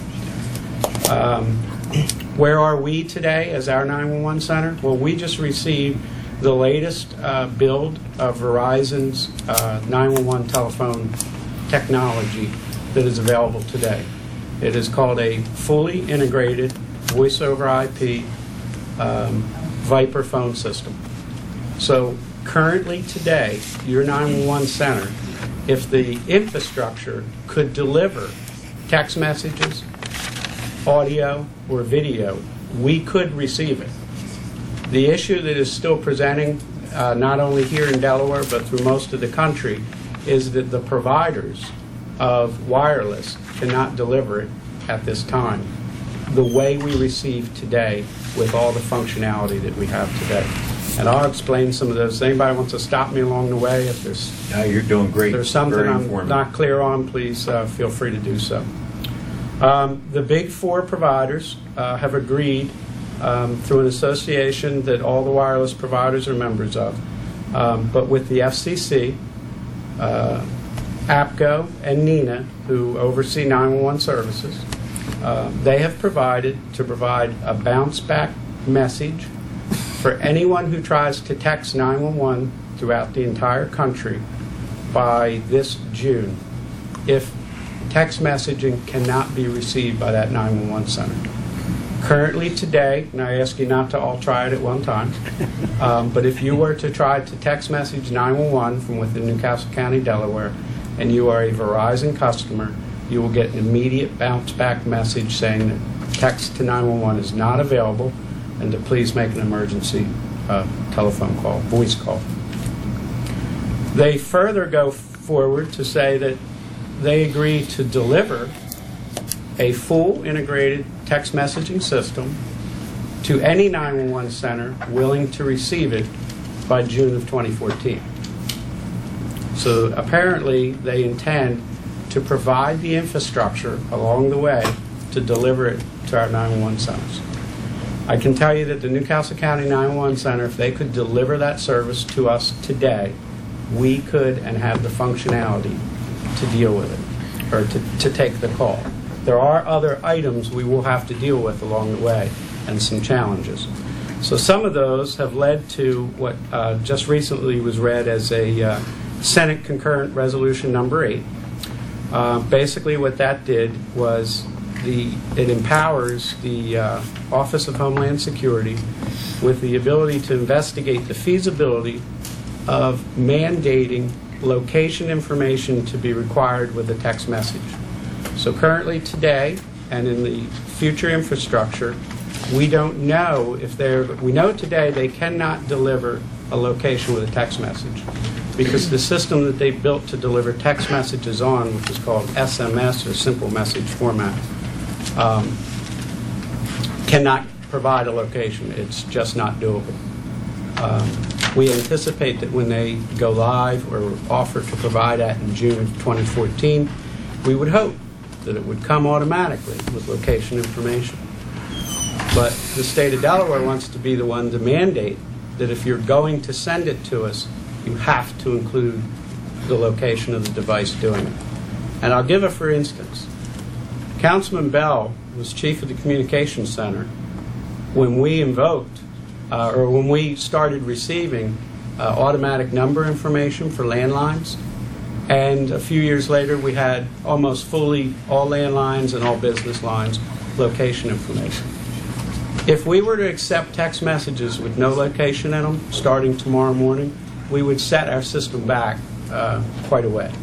L: Where are we today as our 911 center? Well, we just received the latest build of Verizon's 911 telephone technology that is available today. It is called a fully integrated voice over IP Viper phone system. So currently today, your 911 center, if the infrastructure could deliver text messages, audio, or video, we could receive it. The issue that is still presenting, not only here in Delaware, but through most of the country, is that the providers of wireless cannot deliver it at this time the way we receive today with all the functionality that we have today. And I'll explain some of those. Anybody wants to stop me along the way? If there's
A: You're doing great.
L: If there's something
A: Very
L: I'm
A: informative.
L: not clear on, please feel free to do so. The big four providers have agreed through an association that all the wireless providers are members of, but with the FCC, APCO, and NENA, who oversee 911 services, they have provide a bounce back message for anyone who tries to text 911 throughout the entire country by this June, if text messaging cannot be received by that 911 center. Currently today, and I ask you not to all try it at one time, but if you were to try to text message 911 from within Newcastle County, Delaware, and you are a Verizon customer, you will get an immediate bounce back message saying that text to 911 is not available and to please make an emergency telephone call, voice call. They further go forward to say that they agree to deliver a full integrated text messaging system to any 911 center willing to receive it by June of 2014. So apparently they intend to provide the infrastructure along the way to deliver it to our 911 centers. I can tell you that the Newcastle County 911 Center, if they could deliver that service to us today, we could and have the functionality to deal with it, or to take the call. There are other items we will have to deal with along the way and some challenges. So some of those have led to what just recently was read as a Senate concurrent resolution number 8. Basically what that did was it empowers the Office of Homeland Security with the ability to investigate the feasibility of mandating location information to be required with a text message. So currently today, and in the future infrastructure, we don't know if we know today they cannot deliver a location with a text message because the system that they built to deliver text messages on, which is called SMS or simple message format, cannot provide a location. It's just not doable. We anticipate that when they go live or offer to provide that in June of 2014, we would hope that it would come automatically with location information. But the state of Delaware wants to be the one to mandate that if you're going to send it to us, you have to include the location of the device doing it. And I'll give a for instance. Councilman Bell was chief of the communications center when we invoked or when we started receiving automatic number information for landlines. And a few years later, we had almost fully all landlines and all business lines location information. If we were to accept text messages with no location in them starting tomorrow morning, we would set our system back quite a way.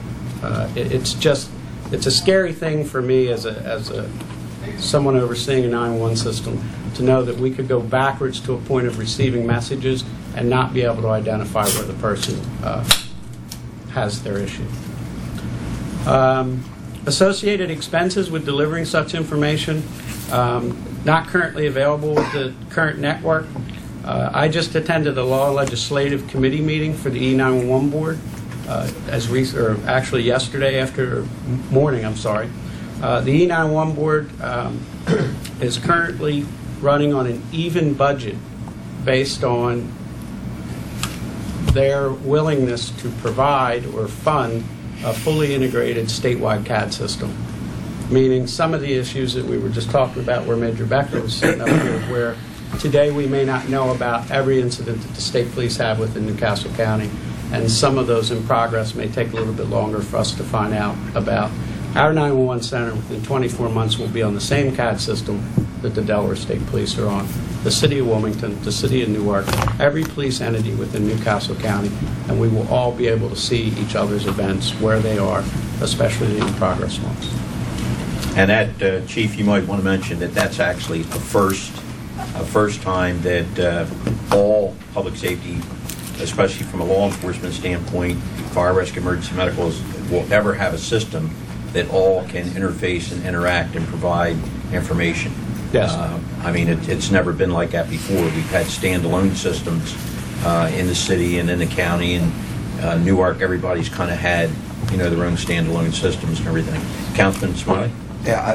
L: It's a scary thing for me as someone overseeing a 911 system to know that we could go backwards to a point of receiving messages and not be able to identify where the person has their issue. Associated expenses with delivering such information, not currently available with the current network. I just attended a law legislative committee meeting for the E911 board, actually yesterday morning. The E911 board is currently running on an even budget based on their willingness to provide or fund a fully integrated statewide CAD system. Meaning some of the issues that we were just talking about where Major Becker was sitting up here, where today we may not know about every incident that the state police have within Newcastle County, and some of those in progress may take a little bit longer for us to find out about. Our 911 center within 24 months will be on the same CAD system that the Delaware State Police are on. The City of Wilmington, the City of Newark, every police entity within Newcastle County, and we will all be able to see each other's events, where they are, especially the in-progress ones.
A: And that, Chief, you might want to mention that that's actually a first time that all public safety, especially from a law enforcement standpoint, fire, rescue, emergency medicals, will ever have a system that all can interface and interact and provide information.
L: Yes.
A: I mean, it's never been like that before. We've had standalone systems in the city and in the county, and Newark, everybody's kind of had, their own standalone systems and everything. Councilman Smiley?
H: Yeah,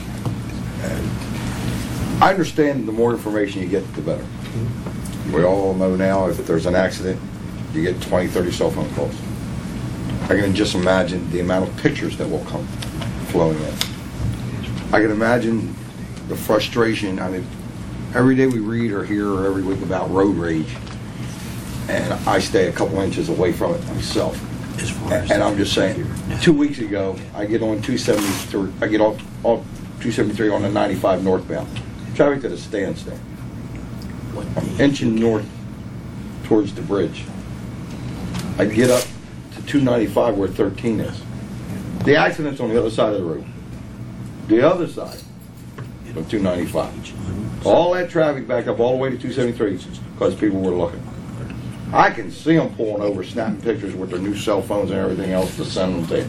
H: I understand the more information you get, the better. We all know now if there's an accident, you get 20, 30 cell phone calls. I can just imagine the amount of pictures that will come flowing in. I can imagine the frustration. I mean, every day we read or hear or every week about road rage, and I stay a couple inches away from it myself. And I'm just saying, 2 weeks ago, I get on 273. I get off 273 on the 95 northbound. Traffic to the standstill. I'm inching north towards the bridge. I get up to 295 where 13 is. The accident's on the other side of the road. The other side of 295. All that traffic backed up all the way to 273 because people were looking. I can see them pulling over, snapping pictures with their new cell phones and everything else to send them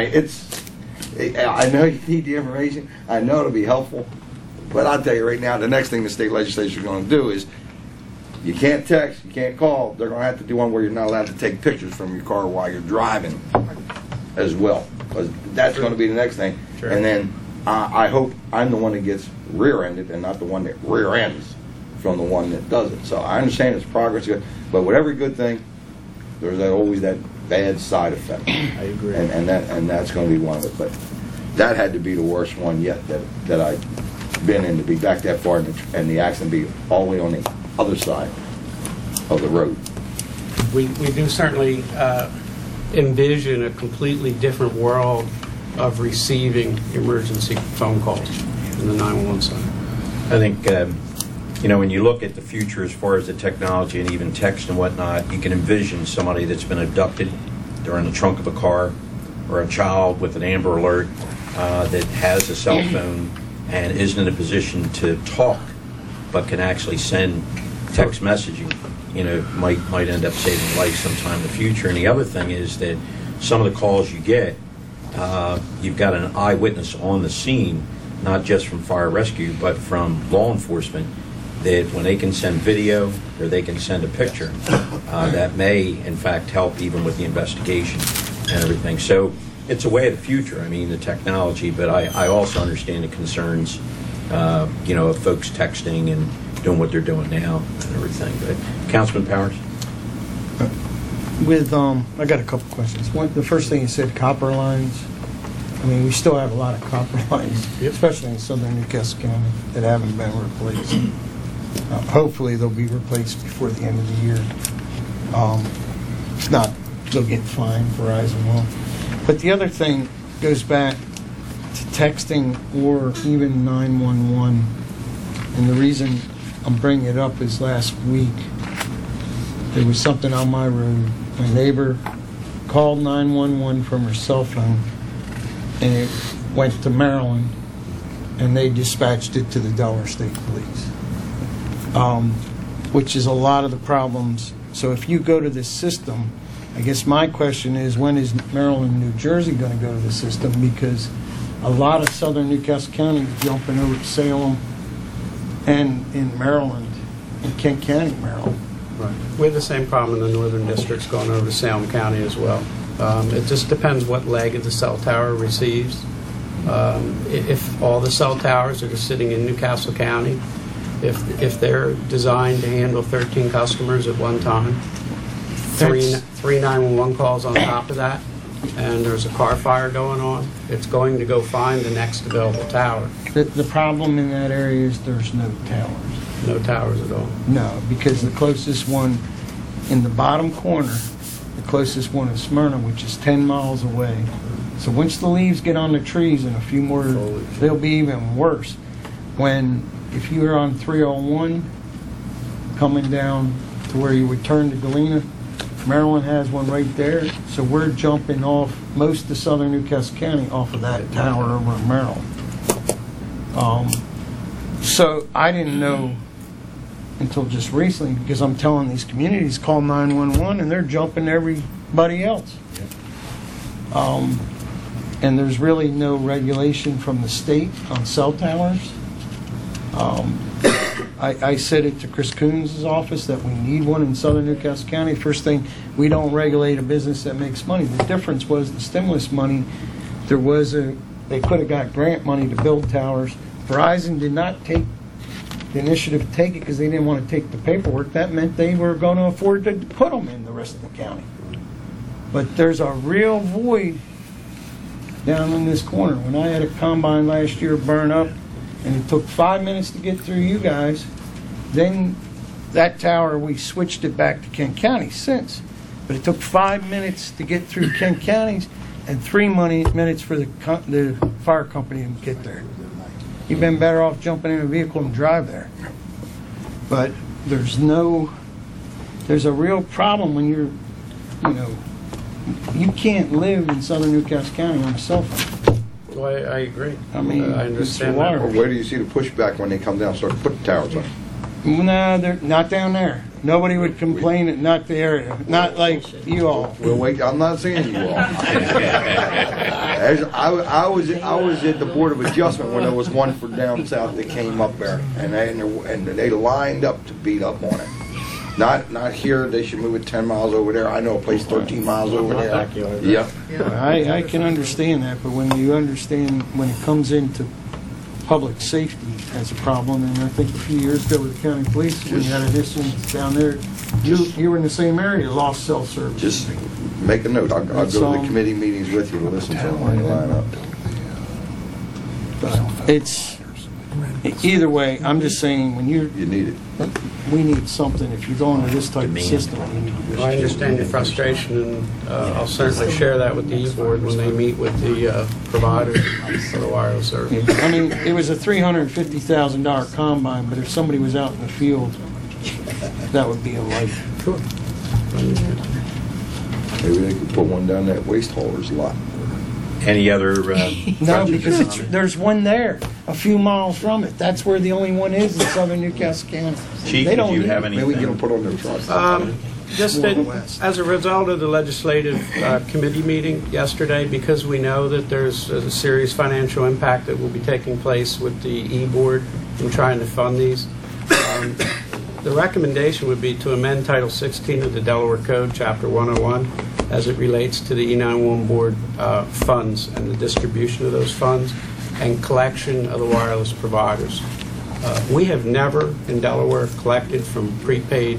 H: to. I know you need the information. I know it'll be helpful. But I'll tell you right now, the next thing the state legislature is going to do is you can't text, you can't call. They're going to have to do one where you're not allowed to take pictures from your car while you're driving as well. Because that's going to be the next thing. Sure. And then I hope I'm the one that gets rear-ended and not the one that rear-ends from the one that does it. So I understand it's progress, but with every good thing, there's always that bad side effect.
L: I agree.
H: And that's going to be one of it. But that had to be the worst one yet that I've been in, to be back that far and the accident be all the way on the other side of the road.
L: We do certainly envision a completely different world of receiving emergency phone calls in the 911 center.
A: I think, when you look at the future as far as the technology and even text and whatnot, you can envision somebody that's been abducted. They're in the trunk of a car, or a child with an Amber Alert that has a cell phone and isn't in a position to talk, but can actually send text messaging, might end up saving life sometime in the future. And the other thing is that some of the calls you get, you've got an eyewitness on the scene, not just from fire rescue, but from law enforcement, that when they can send video or they can send a picture, that may, in fact, help even with the investigation and everything. So it's a way of the future. I mean, the technology, but I also understand the concerns, of folks texting and doing what they're doing now and everything. But Councilman Powers?
J: I got a couple questions. The first thing you said, copper lines. I mean, we still have a lot of copper lines, especially in southern Newcastle County, that haven't been replaced. Hopefully, they'll be replaced before the end of the year. If not, they'll get fined. Verizon will. But the other thing goes back to texting or even 911. And the reason I'm bringing it up is last week, there was something on my road. My neighbor called 911 from her cell phone, and it went to Maryland, and they dispatched it to the Delaware State Police, which is a lot of the problems. So if you go to this system, I guess my question is, when is Maryland and New Jersey going to go to the system? Because a lot of southern Newcastle County is jumping over to Salem and in Maryland, in Kent County, Maryland.
L: Right. We have the same problem in the northern districts going over to Salem County as well. It just depends what leg of the cell tower receives. If all the cell towers are sitting in Newcastle County, if they're designed to handle 13 customers at one time, three 911 calls on top of that, and there's a car fire going on, it's going to go find the next available tower.
J: The problem in that area is there's no towers.
L: No towers at all.
J: No, because the closest one in the bottom corner, the closest one is Smyrna, which is 10 miles away. So once the leaves get on the trees and a few more, they'll be even worse. If you're on 301 coming down to where you would turn to Galena, Maryland has one right there. So we're jumping off most of southern Newcastle County off of that tower over in Maryland. So I didn't know until just recently, because I'm telling these communities call 911 and they're jumping everybody else. And there's really no regulation from the state on cell towers. I said it to Chris Coons' office that we need one in southern Newcastle County. First thing, we don't regulate a business that makes money. The difference was the stimulus money, they could have got grant money to build towers. Verizon did not take the initiative to take it because they didn't want to take the paperwork. That meant they were going to afford to put them in the rest of the county. But there's a real void down in this corner. When I had a combine last year burn up, and it took 5 minutes to get through you guys, then that tower, we switched it back to Kent County since. But it took 5 minutes to get through Kent County's and 3 minutes for the fire company to get there. You've been better off jumping in a vehicle and drive there. But there's a real problem when you can't live in southern Newcastle County on a cell phone.
L: Well, I agree.
J: I mean,
L: I understand that.
H: Or where do you see the pushback when they come down and start to put the towers on?
J: No, they're not down there. Nobody would complain at not the area. Not like you all.
H: Well, wait, I'm not saying you all. I was at the Board of Adjustment when there was one for down south that came up there, and they lined up to beat up on it. Not here. They should move it 10 miles over there. I know a place 13 miles over there. Yep.
J: I can understand that, but when you understand when it comes into public safety as a problem, and I think a few years ago with the county police, when you had an incident down there, you were in the same area, lost cell service.
H: Just make a note. I'll go to the committee meetings with you to listen to them when you line up.
J: It's either way. I'm just saying when you
H: need it.
J: We need something. If you're going to this type of system, we need to
L: I understand your frustration, and I'll certainly share that with the E-Board when they meet with the providers for the wireless service.
J: I mean, it was a $350,000 combine, but if somebody was out in the field, that would be a life.
L: Sure.
H: Maybe they could put one down that waste hauler's lot.
A: Any other?
J: No, because there's one there, a few miles from it. That's where the only one is in southern Newcastle County.
A: Chief, do you have anything?
H: Maybe we can put on their truck.
L: Just that, as a result of the legislative committee meeting yesterday, because we know that there's a serious financial impact that will be taking place with the E-Board in trying to fund these, the recommendation would be to amend Title 16 of the Delaware Code, Chapter 101, as it relates to the E911 Board funds and the distribution of those funds and collection of the wireless providers. We have never in Delaware collected from prepaid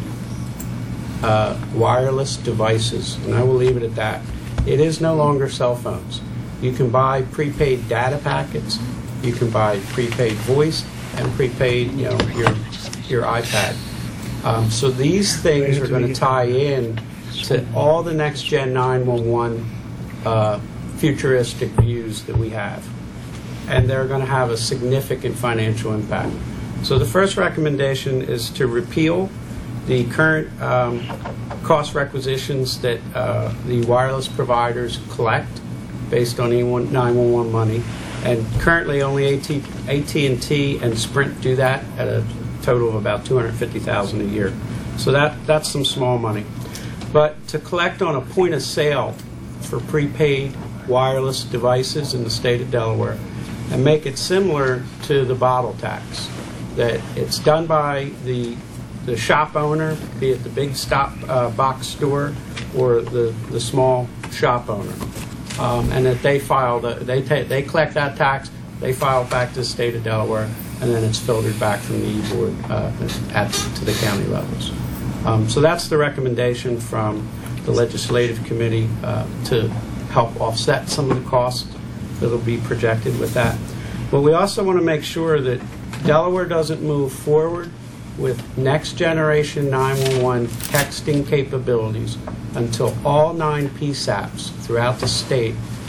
L: wireless devices, and I will leave it at that. It is no longer cell phones. You can buy prepaid data packets, you can buy prepaid voice, and prepaid, your iPad. So these things are going to tie in to all the next gen 911 futuristic views that we have, and they're going to have a significant financial impact. So the first recommendation is to repeal the current cost requisitions that the wireless providers collect based on 911 money, and currently only AT&T and Sprint do that at a total of about $250,000 a year. So that's some small money. But to collect on a point of sale for prepaid wireless devices in the state of Delaware and make it similar to the bottle tax, that it's done by the shop owner, be it the big box store or the small shop owner, and that they file they collect that tax, they file it back to the state of Delaware, and then it's filtered back from the E-Board to the county levels. So that's the recommendation from the legislative committee to help offset some of the costs that will be projected with that. But we also want to make sure that Delaware doesn't move forward with next generation 911 texting capabilities until all 9 PSAPs throughout the state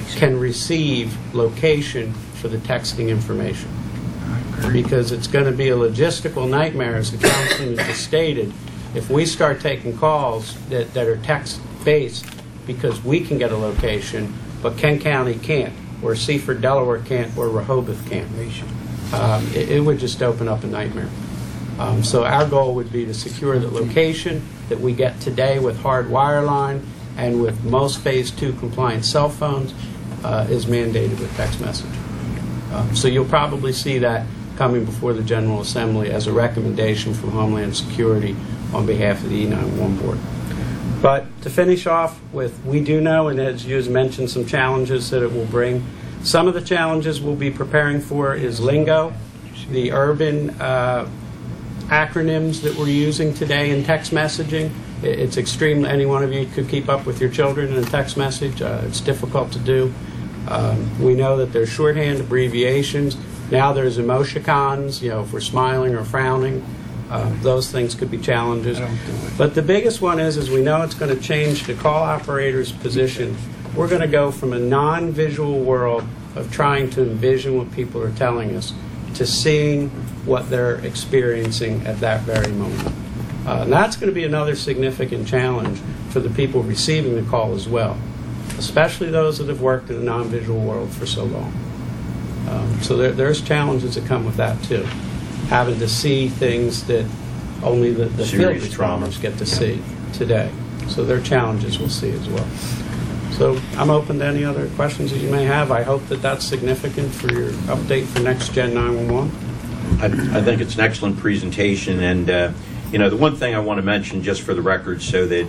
L: can receive location for the texting information. Because it's going to be a logistical nightmare, as the councilman just stated, if we start taking calls that are text-based because we can get a location, but Kent County can't, or Seaford, Delaware can't, or Rehoboth can't. It would just open up a nightmare. So our goal would be to secure the location that we get today with hard wireline and with most Phase 2 compliant cell phones is mandated with text messaging. So you'll probably see that coming before the General Assembly as a recommendation from Homeland Security on behalf of the E911 Board. But to finish off with, we do know, and as you has mentioned, some challenges that it will bring. Some of the challenges we'll be preparing for is lingo, the urban acronyms that we're using today in text messaging. It's extreme. Any one of you could keep up with your children in a text message. It's difficult to do. We know that there's shorthand abbreviations. Now there's emoticons, if we're smiling or frowning. Those things could be challenges. But the biggest one is we know it's going to change the call operator's position. We're going to go from a non-visual world of trying to envision what people are telling us to seeing what they're experiencing at that very moment. And that's going to be another significant challenge for the people receiving the call as well, especially those that have worked in a non-visual world for so long. So there's challenges that come with that too, having to see things that only the field responders get to see today. So there are challenges we'll see as well. So I'm open to any other questions that you may have. I hope that that's significant for your update for Next Gen 911.
A: I think it's an excellent presentation, and the one thing I want to mention just for the record, so that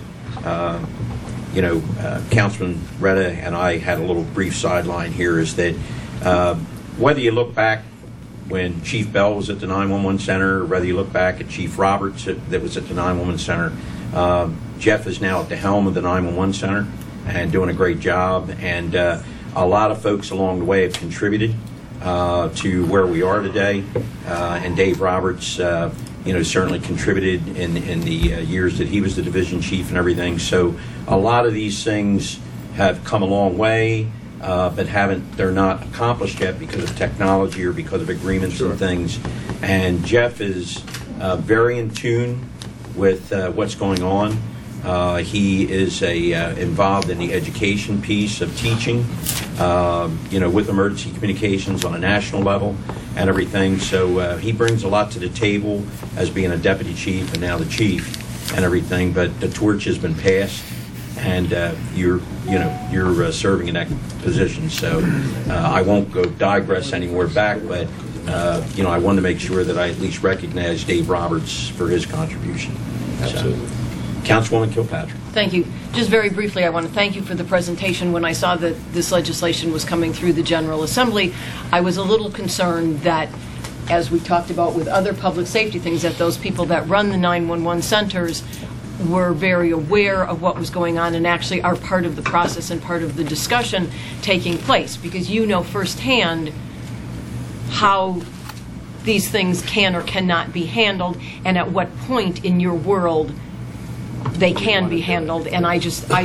A: Councilman Retta and I had a little brief sideline here, is that whether you look back when Chief Bell was at the 911 Center, or whether you look back at Chief Roberts that was at the 911 Center, Jeff is now at the helm of the 911 Center and doing a great job, and a lot of folks along the way have contributed to where we are today, and Dave Roberts certainly contributed in the years that he was the division chief and everything. So a lot of these things have come a long way, but they're not accomplished yet because of technology or because of agreements and things. And Jeff is very in tune with what's going on. He is involved in the education piece of teaching, with emergency communications on a national level and everything. So he brings a lot to the table as being a deputy chief and now the chief and everything. But the torch has been passed, and you're serving in that position. So I won't go digress anywhere back, but I wanted to make sure that I at least recognize Dave Roberts for his contribution.
L: Absolutely.
A: So, Councilwoman Kilpatrick.
M: Thank you. Just very briefly, I want to thank you for the presentation. When I saw that this legislation was coming through the General Assembly, I was a little concerned that, as we talked about with other public safety things, that those people that run the 911 centers were very aware of what was going on and actually are part of the process and part of the discussion taking place, because you know firsthand how these things can or cannot be handled and at what point in your world they can be handled. And I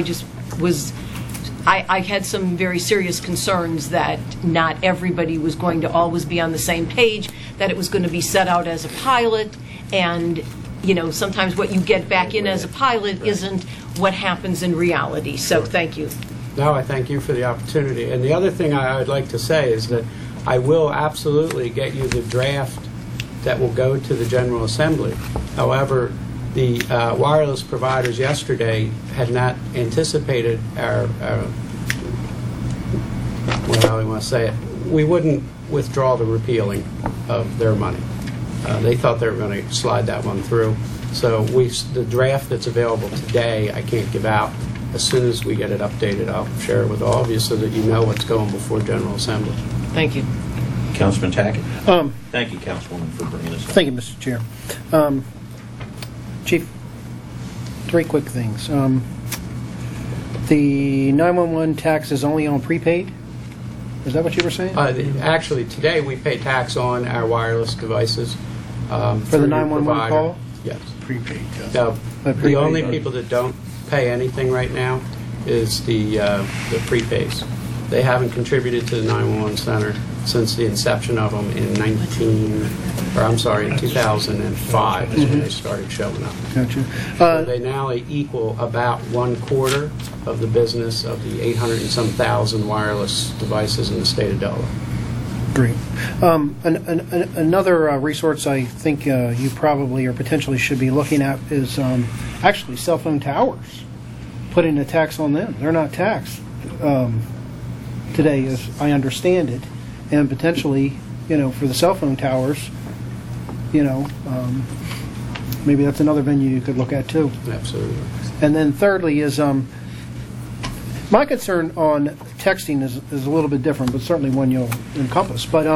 M: had some very serious concerns that not everybody was going to always be on the same page, that it was going to be set out as a pilot, and sometimes what you get back in as a pilot isn't what happens in reality. So thank you.
L: No, I thank you for the opportunity. And the other thing I would like to say is that I will absolutely get you the draft that will go to the General Assembly. However, the wireless providers yesterday had not anticipated our how do we want to say it? We wouldn't withdraw the repealing of their money. They thought they were going to slide that one through. So the draft that's available today, I can't give out. As soon as we get it updated, I'll share it with all of you so that you know what's going before General Assembly.
M: Thank you.
A: Councilman Tackett. Thank you, Councilwoman, for bringing this up.
C: Thank you, Mr. Chair. Chief, three quick things. The 911 tax is only on prepaid? Is that what you were saying?
L: Actually, today we pay tax on our wireless devices.
C: For the 911 call?
L: Yes.
C: Prepaid.
L: The only people that don't pay anything right now is the prepays. They haven't contributed to the 911 center since the inception of them in 2005 is when they started showing up.
C: Gotcha.
L: So they now equal about 1/4 of the business of the 800 and some thousand wireless devices in the state of Delaware.
C: Great. Another resource I think you probably or potentially should be looking at is actually cell phone towers. Putting a tax on them. They're not taxed today, as I understand it, and potentially, for the cell phone towers, maybe that's another venue you could look at too.
L: Absolutely.
C: And then thirdly is my concern on texting is a little bit different, but certainly one you'll encompass. But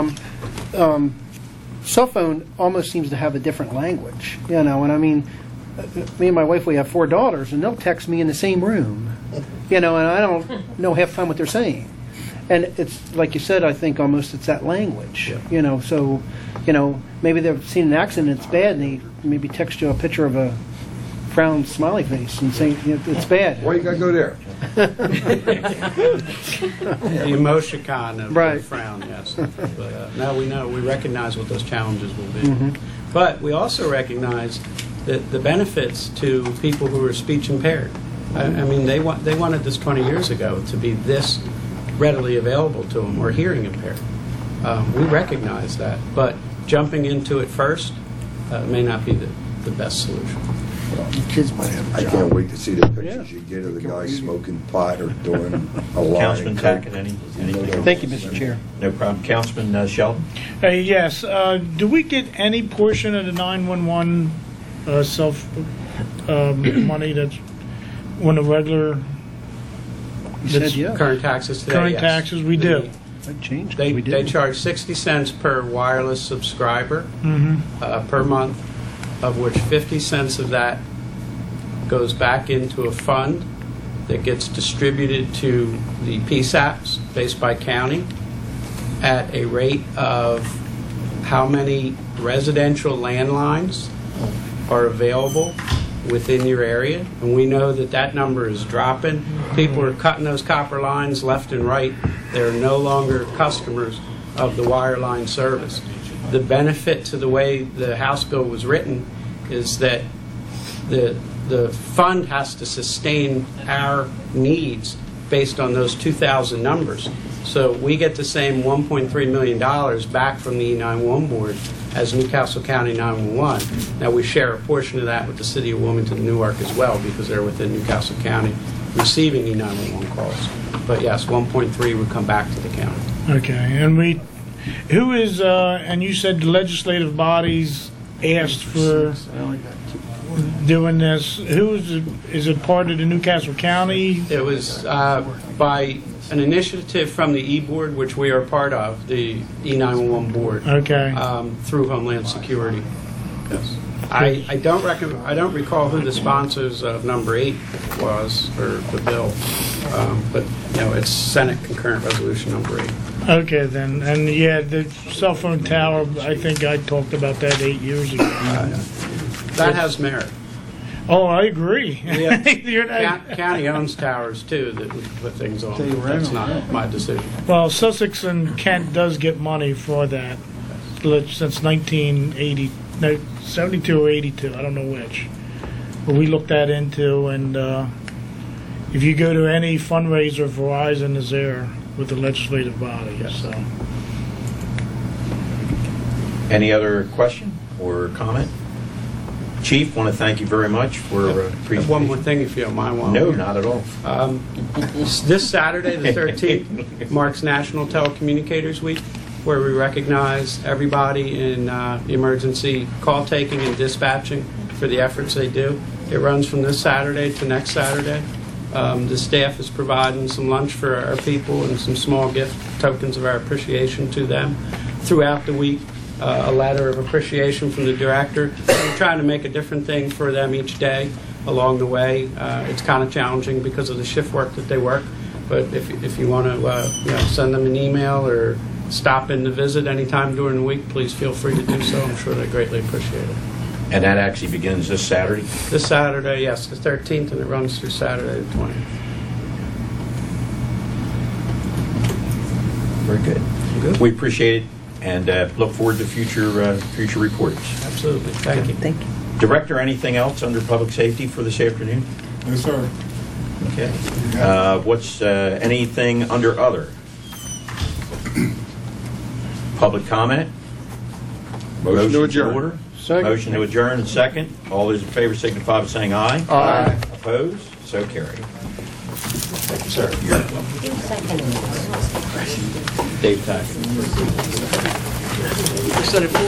C: cell phone almost seems to have a different language, and I mean, me and my wife, we have 4 daughters, and they'll text me in the same room, and I don't know half the time what they're saying. And it's like you said, I think almost it's that language, so, maybe they've seen an accident, it's bad, and they maybe text you a picture of a frown smiley face and say it's bad.
H: Why you gotta go there?
L: The emoticon of
C: Right.
L: the frown, yes. But now we recognize what those challenges will be. But we also recognize that the benefits to people who are speech impaired. I mean, they wanted this 20 years ago to be this readily available to them, or hearing impaired. We recognize that, but jumping into it first may not be the best solution.
C: Kids might have
H: I can't wait to see the pictures you get of the guy smoking pot or doing a line.
A: Councilman Tackett, anything?
C: Thank you, Mr. Chair.
A: No problem. Councilman Sheldon?
N: Yes. Do we get any portion of the 911 self money that's when the regular
C: Said yes.
L: Current taxes today,
N: current
L: yes.
N: taxes we do?
C: That changed.
L: They charge 60 cents per wireless subscriber per month, of which 50 cents of that goes back into a fund that gets distributed to the PSAPs based by county at a rate of how many residential landlines are available within your area. And we know that number is dropping. People are cutting those copper lines left and right. They're no longer customers of the wireline service. The benefit to the way the House bill was written is that the fund has to sustain our needs based on those 2,000 numbers. So we get the same $1.3 million back from the E911 board as Newcastle County 911. Now we share a portion of that with the City of Wilmington, Newark as well, because they're within Newcastle County receiving E911 calls. But yes, 1.3 would come back to the county.
N: Okay, and who is? And you said the legislative bodies asked for doing this. Who is it part of the Newcastle County?
L: It was by an initiative from the E-Board, which we are part of, the E911 board.
N: Okay.
L: Through Homeland Security. Yes. I don't recall who the sponsors of number 8 was for the bill, but it's Senate concurrent resolution number 8.
N: Okay, then, and yeah, the cell phone tower. I think I talked about that 8 years ago.
L: That has merit.
N: Oh, I agree.
L: County owns towers too that we put things on. That's not my decision.
N: Well, Sussex and Kent does get money for that since 1980, no, 72 or 82. I don't know which. But we looked that into, and if you go to any fundraiser, Verizon is there with the legislative body.
L: Yes.
N: So.
A: Any other question or comment? Chief, want to thank you very much for presentation.
L: One more thing, if you don't mind.
A: No, not at all.
L: This Saturday, the 13th, marks National Telecommunicators Week, where we recognize everybody in emergency call taking and dispatching for the efforts they do. It runs from this Saturday to next Saturday. The staff is providing some lunch for our people and some small gift tokens of our appreciation to them throughout the week. A letter of appreciation from the director. We're trying to make a different thing for them each day along the way. It's kind of challenging because of the shift work that they work, but if you want to send them an email or stop in to visit anytime during the week, please feel free to do so. I'm sure they greatly appreciate it.
A: And that actually begins this Saturday?
L: This Saturday, yes, the 13th, and it runs through Saturday the 20th.
A: Very good. We appreciate it and look forward to future reports.
L: Absolutely. Thank you.
C: Thank you.
A: Director, anything else under public safety for this afternoon?
F: Yes, sir.
A: Okay. What's anything under other? Public comment?
H: Motion to adjourn.
A: Order?
B: Second.
A: Motion to adjourn and second. All those in favor signify by saying aye.
B: Aye.
A: Opposed? So carried. Thank you, sir. You're welcome. Dave Tackett.